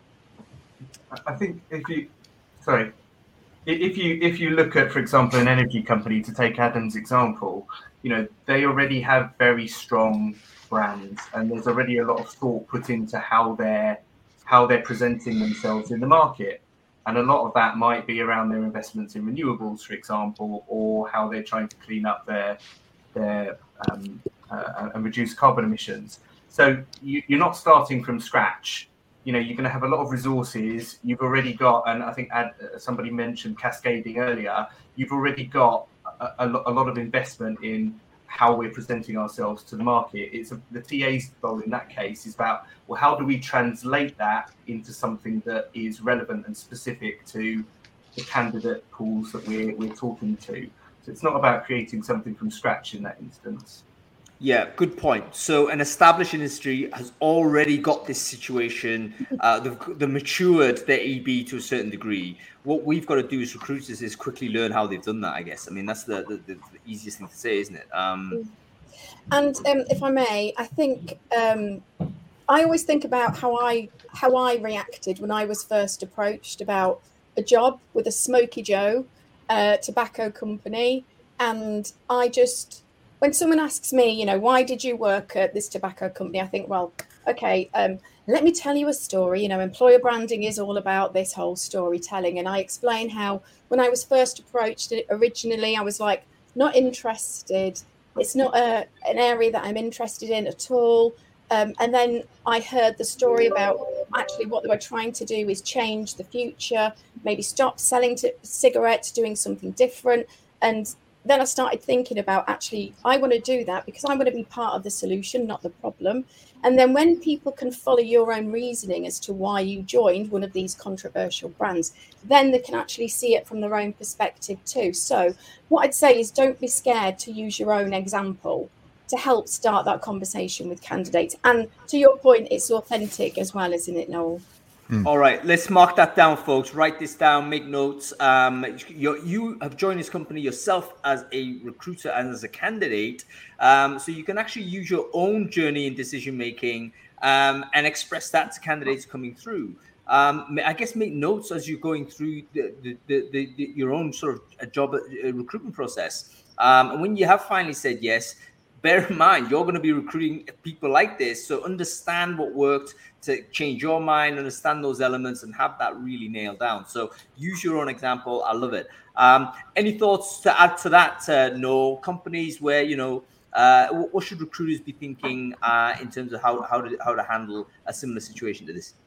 I think if you, sorry, if you if you look at, for example, an energy company, to take Adam's example, you know, they already have very strong brands, and there's already a lot of thought put into how they're how they're presenting themselves in the market, and a lot of that might be around their investments in renewables, for example, or how they're trying to clean up their their um, uh, and reduce carbon emissions. So you, you're not starting from scratch. You know, you're going to have a lot of resources. You've already got, and I think Ad, somebody mentioned cascading earlier. You've already got a, a, a lot of investment in how we're presenting ourselves to the market. It's a, the T A's role in that case is about, well, how do we translate that into something that is relevant and specific to the candidate pools that we're we're talking to. So it's not about creating something from scratch in that instance. Yeah, good point. So an established industry has already got this situation. Uh, they've, they've matured their E B to a certain degree. What we've got to do as recruiters is quickly learn how they've done that, I guess. I mean, that's the, the, the easiest thing to say, isn't it? Um, and um, if I may, I think um, I always think about how I how I reacted when I was first approached about a job with a Smoky Joe uh, tobacco company. And I just... When someone asks me, you know, why did you work at this tobacco company? I think, well, okay, um, let me tell you a story. You know, employer branding is all about this whole storytelling. And I explain how when I was first approached originally, I was like, not interested. It's not a, an area that I'm interested in at all. Um, and then I heard the story about actually what they were trying to do is change the future, maybe stop selling to cigarettes, doing something different. And then I started thinking about, actually, I want to do that because I want to be part of the solution, not the problem. And then when people can follow your own reasoning as to why you joined one of these controversial brands, then they can actually see it from their own perspective too. So what I'd say is don't be scared to use your own example to help start that conversation with candidates. And to your point, it's authentic as well, isn't it, Noel? Mm. All right, let's mark that down, folks. Write this down, make notes. Um, you, you have joined this company yourself as a recruiter and as a candidate. Um, so you can actually use your own journey in decision-making um, and express that to candidates coming through. Um, I guess make notes as you're going through the, the, the, the, the, your own sort of a job a recruitment process. Um, and when you have finally said yes, bear in mind, you're going to be recruiting people like this. So understand what worked to change your mind, understand those elements and have that really nailed down. So use your own example. I love it. Um, any thoughts to add to that? Uh, no companies where, you know, uh, what should recruiters be thinking uh, in terms of how, how, to, how to handle a similar situation to this?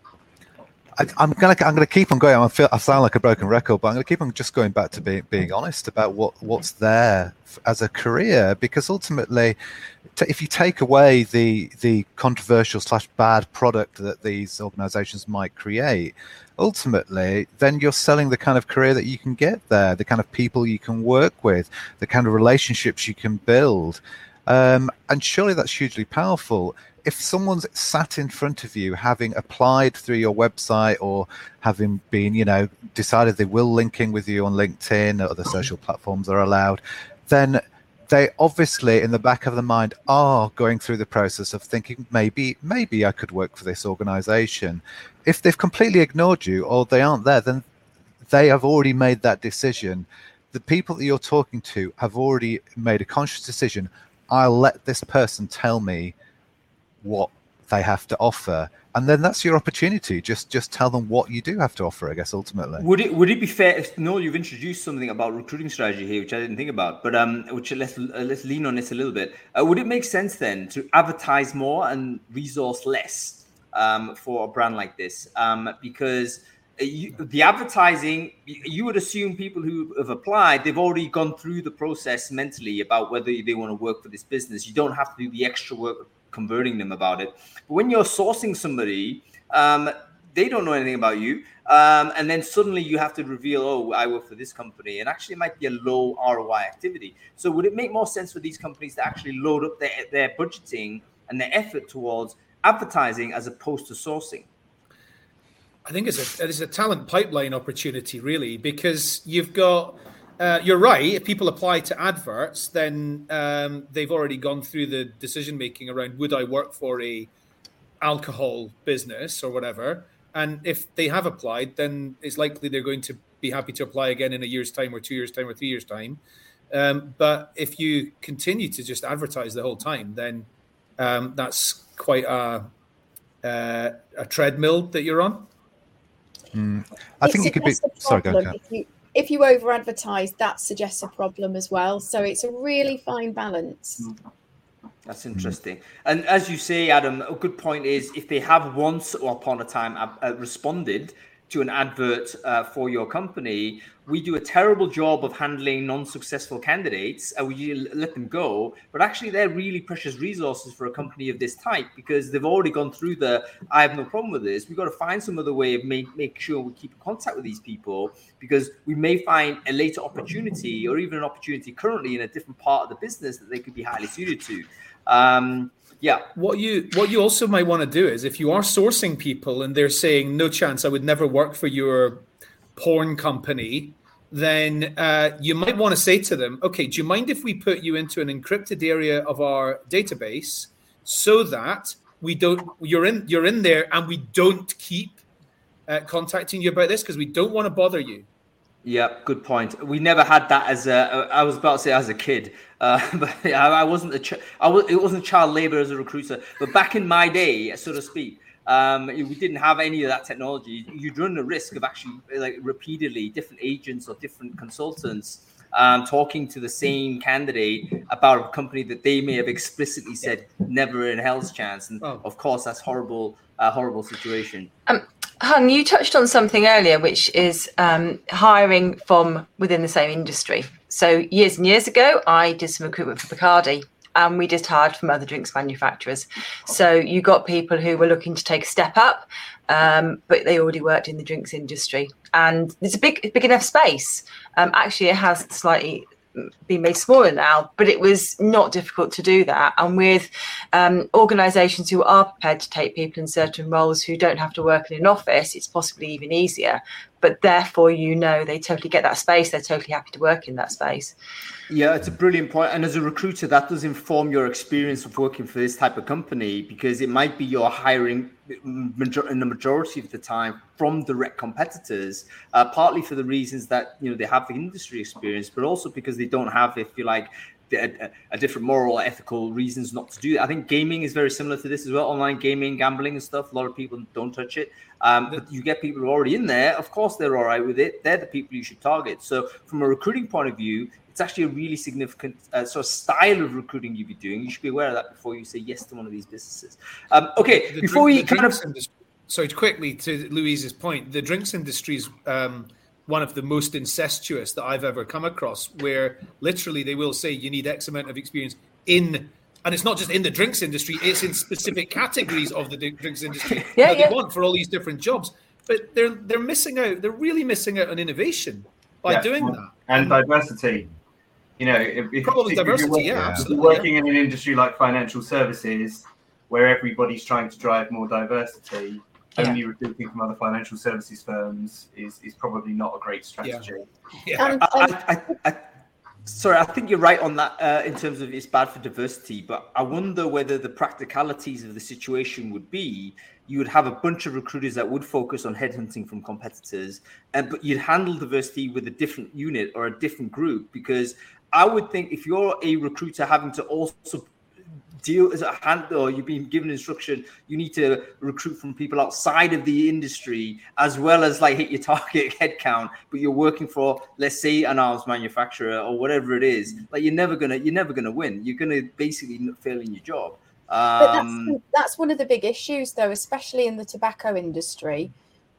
I, I'm gonna I'm gonna keep on going. I feel I sound like a broken record, but I'm gonna keep on just going back to being being honest about what what's there as a career, because ultimately, t- if you take away the the controversial slash bad product that these organisations might create, ultimately, then you're selling the kind of career that you can get there, the kind of people you can work with, the kind of relationships you can build, um, and surely that's hugely powerful. If someone's sat in front of you, having applied through your website or having been, you know, decided they will link in with you on LinkedIn or other social platforms are allowed, then they obviously in the back of the mind are going through the process of thinking, maybe, maybe I could work for this organization. If they've completely ignored you or they aren't there, then they have already made that decision. The people that you're talking to have already made a conscious decision. I'll let this person tell me what they have to offer, and then that's your opportunity. Just just tell them what you do have to offer, I guess, ultimately. Would it would it be fair if Noel, you've introduced something about recruiting strategy here, which I didn't think about, but um, which let's uh, let's lean on this a little bit. Uh, would it make sense then to advertise more and resource less um, for a brand like this? Um, because you, the advertising, you would assume people who have applied, they've already gone through the process mentally about whether they want to work for this business. You don't have to do the extra work converting them about it. But when you're sourcing somebody, um, they don't know anything about you. Um, and then suddenly you have to reveal, oh, I work for this company. And actually it might be a low R O I activity. So would it make more sense for these companies to actually load up their, their budgeting and their effort towards advertising as opposed to sourcing? I think it's a, it's a talent pipeline opportunity, really, because you've got, Uh, you're right. If people apply to adverts, then um, they've already gone through the decision making around, would I work for a alcohol business or whatever? And if they have applied, then it's likely they're going to be happy to apply again in a year's time or two years' time or three years' time. Um, but if you continue to just advertise the whole time, then um, that's quite a, uh, a treadmill that you're on. Mm. I It's think you could be. Sorry, go ahead. If you, if you over advertise, that suggests a problem as well. So it's a really fine balance. That's interesting. Mm-hmm. And as you say, Adam, a good point is if they have once upon a time uh, responded to an advert uh, for your company, we do a terrible job of handling non-successful candidates and we let them go. But actually, they're really precious resources for a company of this type because they've already gone through the, I have no problem with this. We've got to find some other way of make, make sure we keep in contact with these people because we may find a later opportunity or even an opportunity currently in a different part of the business that they could be highly suited to. Um, Yeah. What you what you also might want to do is if you are sourcing people and they're saying, no chance, I would never work for your porn company, then uh, you might want to say to them, okay, do you mind if we put you into an encrypted area of our database so that we don't you're in you're in there and we don't keep uh, contacting you about this because we don't want to bother you. Yeah, good point. We never had that as a, I was about to say as a kid, uh, but I wasn't a, ch- I was, it wasn't child labor as a recruiter, but back in my day, so to speak, um, we didn't have any of that technology. You'd run the risk of actually like repeatedly different agents or different consultants um, talking to the same candidate about a company that they may have explicitly said never in hell's chance. And Oh. of course, that's horrible, a horrible situation. Um, Hung, you touched on something earlier, which is um, hiring from within the same industry. So years and years ago, I did some recruitment for Bacardi, and we just hired from other drinks manufacturers. So you got people who were looking to take a step up, um, but they already worked in the drinks industry. And it's a big, big enough space. Um, actually, it has slightly been made smaller now, but it was not difficult to do that. And with um, organisations who are prepared to take people in certain roles who don't have to work in an office, it's possibly even easier. But therefore, you know, they totally get that space. They're totally happy to work in that space. Yeah, it's a brilliant point. And as a recruiter, that does inform your experience of working for this type of company, because it might be you're hiring major- in the majority of the time from direct competitors, uh, partly for the reasons that, you know, they have the industry experience, but also because they don't have, if you like, A, a different moral or ethical reasons not to do it. I think gaming is very similar to this as well. Online gaming, gambling and stuff. A lot of people don't touch it. Um, but you get people who are already in there. Of course, they're all right with it. They're the people you should target. So from a recruiting point of view, it's actually a really significant uh, sort of style of recruiting you'd be doing. You should be aware of that before you say yes to one of these businesses. Um, okay, the before drink, we kind of... Industry, sorry, quickly to Louise's point, the drinks industry is um, one of the most incestuous that I've ever come across, where literally they will say you need X amount of experience in, and it's not just in the drinks industry, it's in specific categories of the drinks industry yeah, that yeah. they want for all these different jobs. But they're they're missing out. They're really missing out on innovation by yeah. doing and, that. And diversity. You know, if, if, Probably if you're diversity, working, yeah, if absolutely. you're working in an industry like financial services, where everybody's trying to drive more diversity, Yeah. only recruiting from other financial services firms is, is probably not a great strategy. Yeah. And, I, and I, I, I, sorry, I think you're right on that uh, in terms of it's bad for diversity, but I wonder whether the practicalities of the situation would be you would have a bunch of recruiters that would focus on headhunting from competitors, and but you'd handle diversity with a different unit or a different group, because I would think if you're a recruiter having to also deal as a hand, or you've been given instruction, you need to recruit from people outside of the industry as well as like hit your target headcount, but you're working for, let's say, an arms manufacturer or whatever it is, like you're never gonna you're never gonna win. You're gonna basically fail in your job. Um, but that's that's one of the big issues, though, especially in the tobacco industry.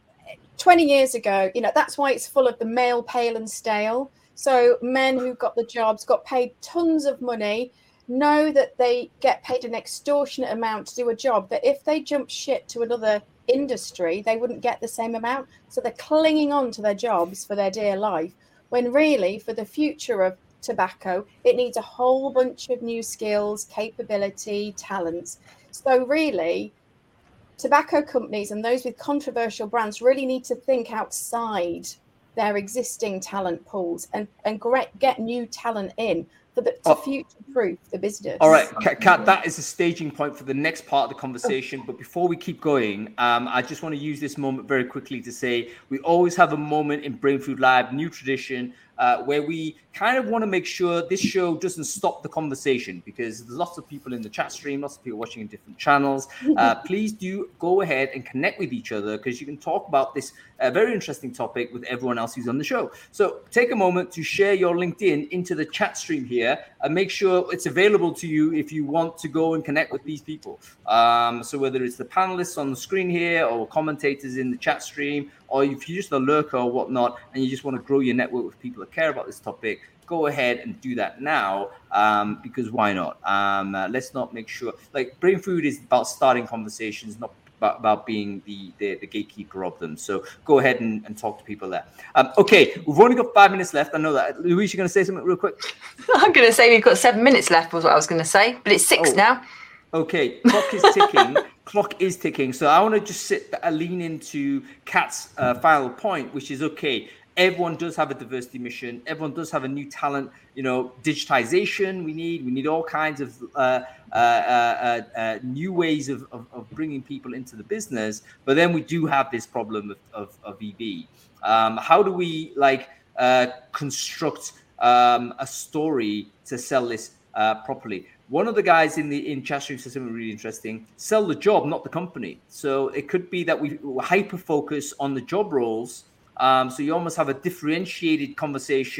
twenty years ago, you know, that's why it's full of the male, pale and stale. So men who got the jobs, got paid tons of money, know that they get paid an extortionate amount to do a job, that if they jump ship to another industry, they wouldn't get the same amount. So they're clinging on to their jobs for their dear life, when really for the future of tobacco, it needs a whole bunch of new skills, capability, talents. So really, tobacco companies and those with controversial brands really need to think outside their existing talent pools and, and get new talent in for the, to Oh. future-proof the business. All right, Kat, that is a staging point for the next part of the conversation. But before we keep going, um, I just want to use this moment very quickly to say we always have a moment in Brain Food Lab, new tradition, uh, where we kind of want to make sure this show doesn't stop the conversation, because there's lots of people in the chat stream, lots of people watching in different channels. Uh, please do go ahead and connect with each other, because you can talk about this uh, very interesting topic with everyone else who's on the show. So take a moment to share your LinkedIn into the chat stream here and make sure it's available to you if you want to go and connect with these people. Um, so whether it's the panelists on the screen here or commentators in the chat stream, or if you're just a lurker or whatnot and you just want to grow your network with people that care about this topic, go ahead and do that now, um, because why not? Um, uh, let's not make sure, like Brain Food is about starting conversations, not about, about being the, the, the gatekeeper of them. So go ahead and, and talk to people there. Um, okay, we've only got five minutes left. I know that. Louise, you're going to say something real quick? I'm going to say we've got seven minutes left was what I was going to say, but it's six Oh. now. Okay, clock is ticking. Clock is ticking. So I want to just sit, uh, lean into Kat's uh, final point, which is, okay, everyone does have a diversity mission. Everyone does have a new talent, you know, digitization we need. We need all kinds of uh, uh, uh, uh, new ways of, of, of bringing people into the business. But then we do have this problem of, of, of E V. Um, how do we, like, uh, construct um, a story to sell this uh, properly? One of the guys in the in chat stream said something really interesting: sell the job, not the company. So it could be that we hyper focus on the job roles. Um, so you almost have a differentiated conversation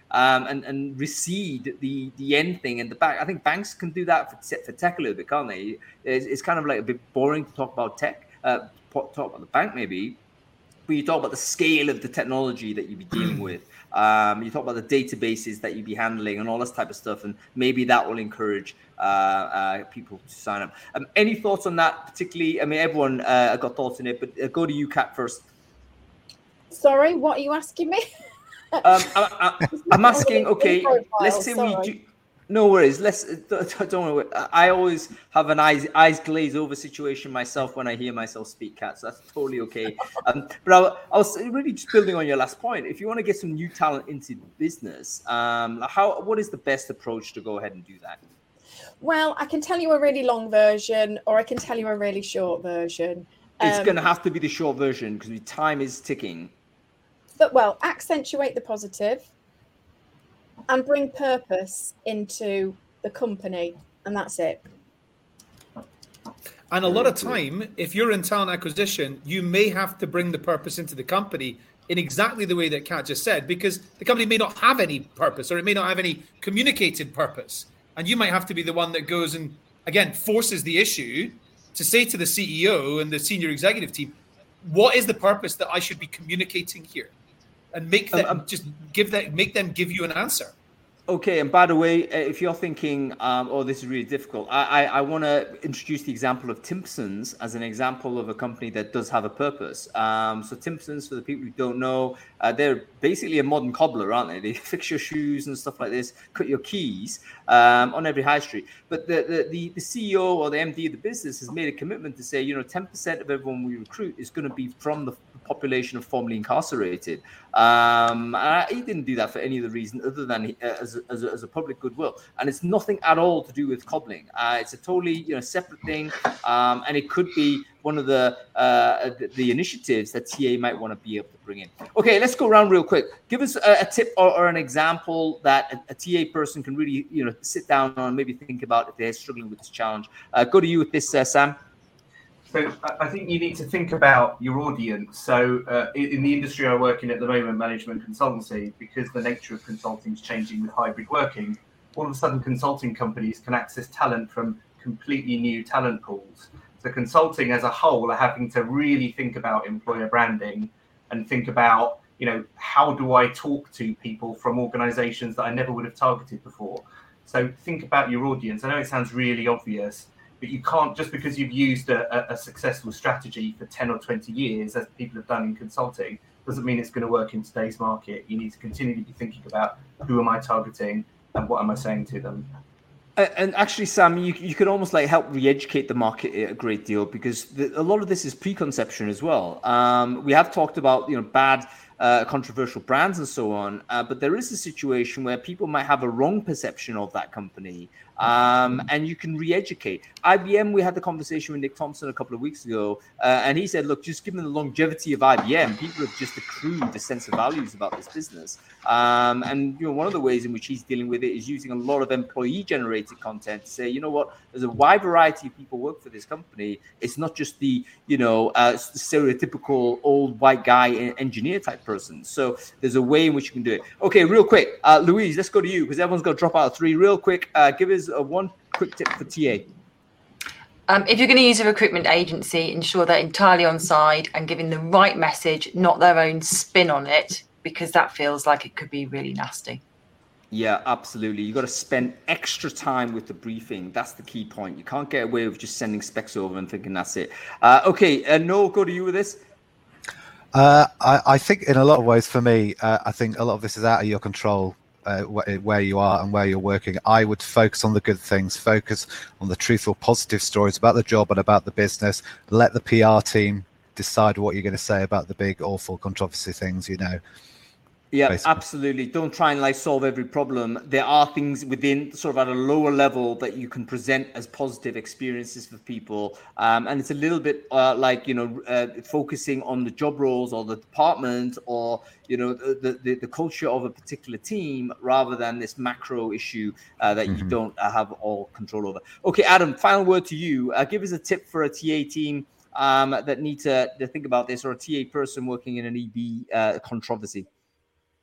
um, and and recede the the end thing in the back. I think banks can do that for, for tech a little bit, can't they? It's, it's kind of like a bit boring to talk about tech, uh, talk about the bank maybe. But you talk about the scale of the technology that you'd be dealing with. Um, you talk about the databases that you'd be handling and all this type of stuff. And maybe that will encourage uh, uh, people to sign up. Um, any thoughts on that particularly? I mean, everyone uh, got thoughts on it, but uh, go to you, Kat, first. Sorry, what are you asking me? um, I, I, I'm asking, okay, let's say Sorry. we do. No worries. Let's don't worry. I always have an eyes eyes glaze over situation myself when I hear myself speak, Kat. So that's totally okay. Um, but I, I was really just building on your last point. If you want to get some new talent into business, um, how what is the best approach to go ahead and do that? Well, I can tell you a really long version, or I can tell you a really short version. It's Um, going to have to be the short version because time is ticking. But well, accentuate the positive and bring purpose into the company, and that's it. And a lot of time, if you're in talent acquisition, you may have to bring the purpose into the company in exactly the way that Kat just said, because the company may not have any purpose, or it may not have any communicated purpose. And you might have to be the one that goes and, again, forces the issue to say to the C E O and the senior executive team, what is the purpose that I should be communicating here? And make them Um, um, just give that, make them give you an answer. Okay, and by the way, if you're thinking, um, oh, this is really difficult, I, I, I want to introduce the example of Timpsons as an example of a company that does have a purpose. Um, so Timpsons, for the people who don't know, uh, they're basically a modern cobbler, aren't they? They fix your shoes and stuff like this, cut your keys um, on every high street. But the, the, the, the C E O or the M D of the business has made a commitment to say, you know, ten percent of everyone we recruit is going to be from the population of formerly incarcerated. Um, and he didn't do that for any other reason other than he, uh, as, a, as, a, as a public goodwill. And it's nothing at all to do with cobbling. Uh, it's a totally you know separate thing, um, and it could be one of the, uh, the the initiatives that T A might want to be able to bring in. Okay, let's go around real quick. Give us a, a tip or, or an example that a, a T A person can really you know sit down on and maybe think about if they're struggling with this challenge. Uh, go to you with this, uh, Sam. So I think you need to think about your audience. So uh, in the industry I work in at the moment, management consultancy, because the nature of consulting is changing with hybrid working, all of a sudden consulting companies can access talent from completely new talent pools. So consulting as a whole are having to really think about employer branding and think about, you know, how do I talk to people from organizations that I never would have targeted before? So think about your audience. I know it sounds really obvious, but you can't, just because you've used a, a successful strategy for ten or twenty years, as people have done in consulting, doesn't mean it's going to work in today's market. You need to continue to be thinking about who am I targeting and what am I saying to them. And actually, Sam, you you could almost like help re-educate the market a great deal, because the, a lot of this is preconception as well. Um, we have talked about you know bad, uh, controversial brands and so on, uh, but there is a situation where people might have a wrong perception of that company, um, and you can re-educate. I B M, we had the conversation with Nick Thompson a couple of weeks ago, uh, and he said, look, just given the longevity of I B M, people have just accrued a sense of values about this business. Um, and you know, one of the ways in which he's dealing with it is using a lot of employee-generated content to say, you know what, there's a wide variety of people work for this company. It's not just the, you know, uh, stereotypical old white guy engineer type person. So there's a way in which you can do it. Okay, real quick, uh, Louise, let's go to you because everyone's got to drop out of three. Real quick, uh, give us a one quick tip for T A. Um, if you're going to use a recruitment agency, ensure they're entirely on side and giving the right message, not their own spin on it, because that feels like it could be really nasty. Yeah, absolutely. You got to spend extra time with the briefing. That's the key point. You can't get away with just sending specs over and thinking that's it. Uh, okay, uh, Noel, go to you with this. Uh, I, I think in a lot of ways for me, uh, I think a lot of this is out of your control. Uh, wh- where you are and where you're working. I would focus on the good things, focus on the truthful, positive stories about the job and about the business. Let the P R team decide what you're going to say about the big, awful controversy things, you know. Yeah, basically. Absolutely. Don't try and like solve every problem. There are things within sort of at a lower level that you can present as positive experiences for people. Um, and it's a little bit uh, like, you know, uh, focusing on the job roles or the department or, you know, the, the, the culture of a particular team rather than this macro issue uh, that mm-hmm. you don't uh, have all control over. Okay, Adam, final word to you. Uh, give us a tip for a T A team um, that need to, to think about this, or a T A person working in an E B uh, controversy.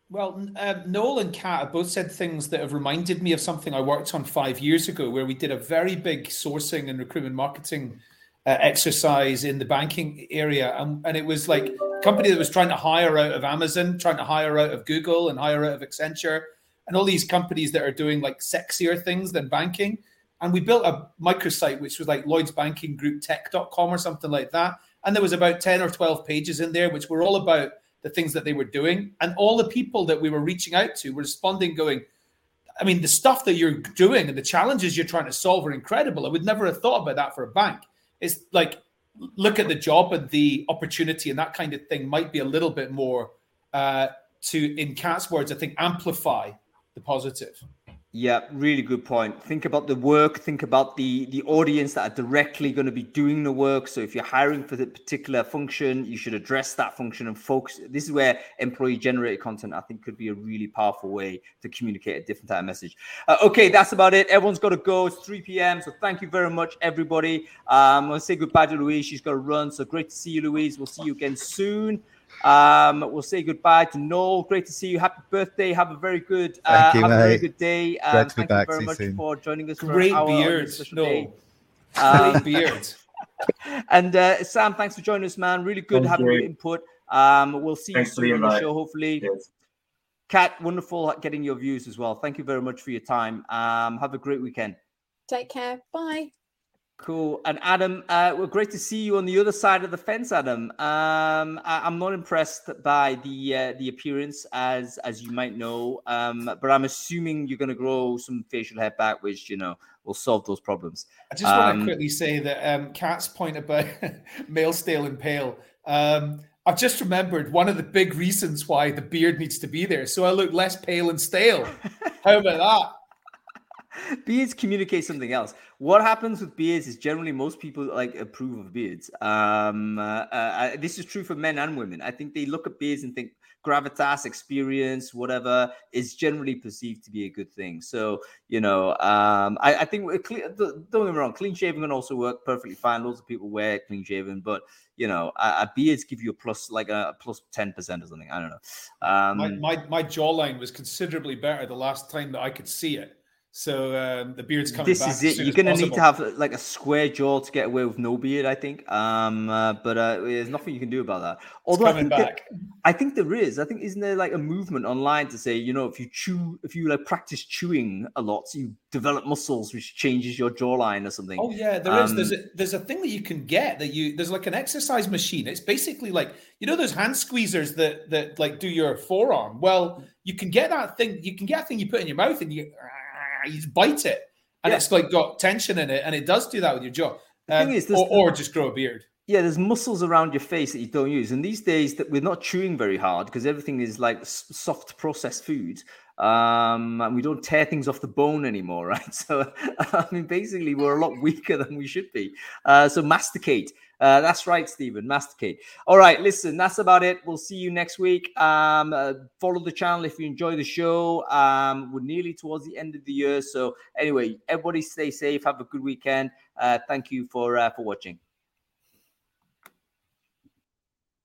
Well, um, Noel and Kat have both said things that have reminded me of something I worked on five years ago, where we did a very big sourcing and recruitment marketing uh, exercise in the banking area. And, and it was like a company that was trying to hire out of Amazon, trying to hire out of Google and hire out of Accenture, and all these companies that are doing like sexier things than banking. And we built a microsite, which was like Lloyd's Banking Group Tech dot com or something like that. And there was about ten or twelve pages in there, which were all about the things that they were doing. And all the people that we were reaching out to were responding going, I mean, the stuff that you're doing and the challenges you're trying to solve are incredible. I would never have thought about that for a bank. It's like, look at the job and the opportunity, and that kind of thing might be a little bit more uh, to, in Kat's words, I think, amplify the positive. Yeah, really good point. Think about the work. Think about the the audience that are directly going to be doing the work. So if you're hiring for the particular function, you should address that function and focus. This is where employee generated content, I think, could be a really powerful way to communicate a different type of message. Uh, okay, that's about it. Everyone's got to go. It's three p.m. So thank you very much, everybody. Um, I'm going to say goodbye to Louise. She's got to run. So great to see you, Louise. We'll see you again soon. Um, we'll say goodbye to Noel. Great to see you. Happy birthday. Have a very good, uh, you, have mate. a very good day. Um, Great to be thank back. you very See much you soon. for joining us. Great for an hour on beard, this special no. day. Great Um, beard. And uh, Sam, thanks for joining us, man. Really good Thank having you. your input. Um, we'll see Thanks you for the soon on the invite. show, hopefully. Cheers. Kat, wonderful getting your views as well. Thank you very much for your time. Um, have a great weekend. Take care. Bye. Cool. And Adam, uh, well, great to see you on the other side of the fence, Adam. Um, I, I'm not impressed by the uh, the appearance, as as you might know, um, but I'm assuming you're going to grow some facial hair back, which, you know, will solve those problems. I just want Um, to quickly say that um, Kat's point about male, stale, and pale. Um, I've just remembered one of the big reasons why the beard needs to be there, so I look less pale and stale. How about that? Beards communicate something else. What happens with beards is generally most people like approve of beards. Um, uh, uh, this is true for men and women. I think they look at beards and think gravitas, experience, whatever is generally perceived to be a good thing. So, you know, um, I, I think, don't get me wrong, clean shaven can also work perfectly fine. Lots of people wear clean shaven, but, you know, uh, beards give you a plus, like a plus ten percent or something. I don't know. Um, My, my, my jawline was considerably better the last time that I could see it. So um, the beard's coming this back. is it. You're going to need to have like a square jaw to get away with no beard, I think. Um, uh, but uh, there's nothing you can do about that. Although it's coming I think back. That, I think there is. I think isn't there like a movement online to say, you know, if you chew, if you like practice chewing a lot, so you develop muscles, which changes your jawline or something. Oh yeah, there um, is. There's a there's a thing that you can get that you there's like an exercise machine. It's basically like, you know, those hand squeezers that that like do your forearm. Well, you can get that thing. You can get a thing you put in your mouth and you you just bite it, and yeah. it's like got tension in it, and it does do that with your jaw. The um, thing is, or, or just grow a beard. Yeah, there's muscles around your face that you don't use. And these days that we're not chewing very hard because everything is like soft processed food. Um, and we don't tear things off the bone anymore, right? So, I mean, basically, we're a lot weaker than we should be. Uh, so masticate. Uh, that's right, Stephen, masticate. All right, listen, that's about it. We'll see you next week. Um, uh, follow the channel if you enjoy the show. Um, we're nearly towards the end of the year. So anyway, everybody stay safe. Have a good weekend. Uh, thank you for uh, for watching.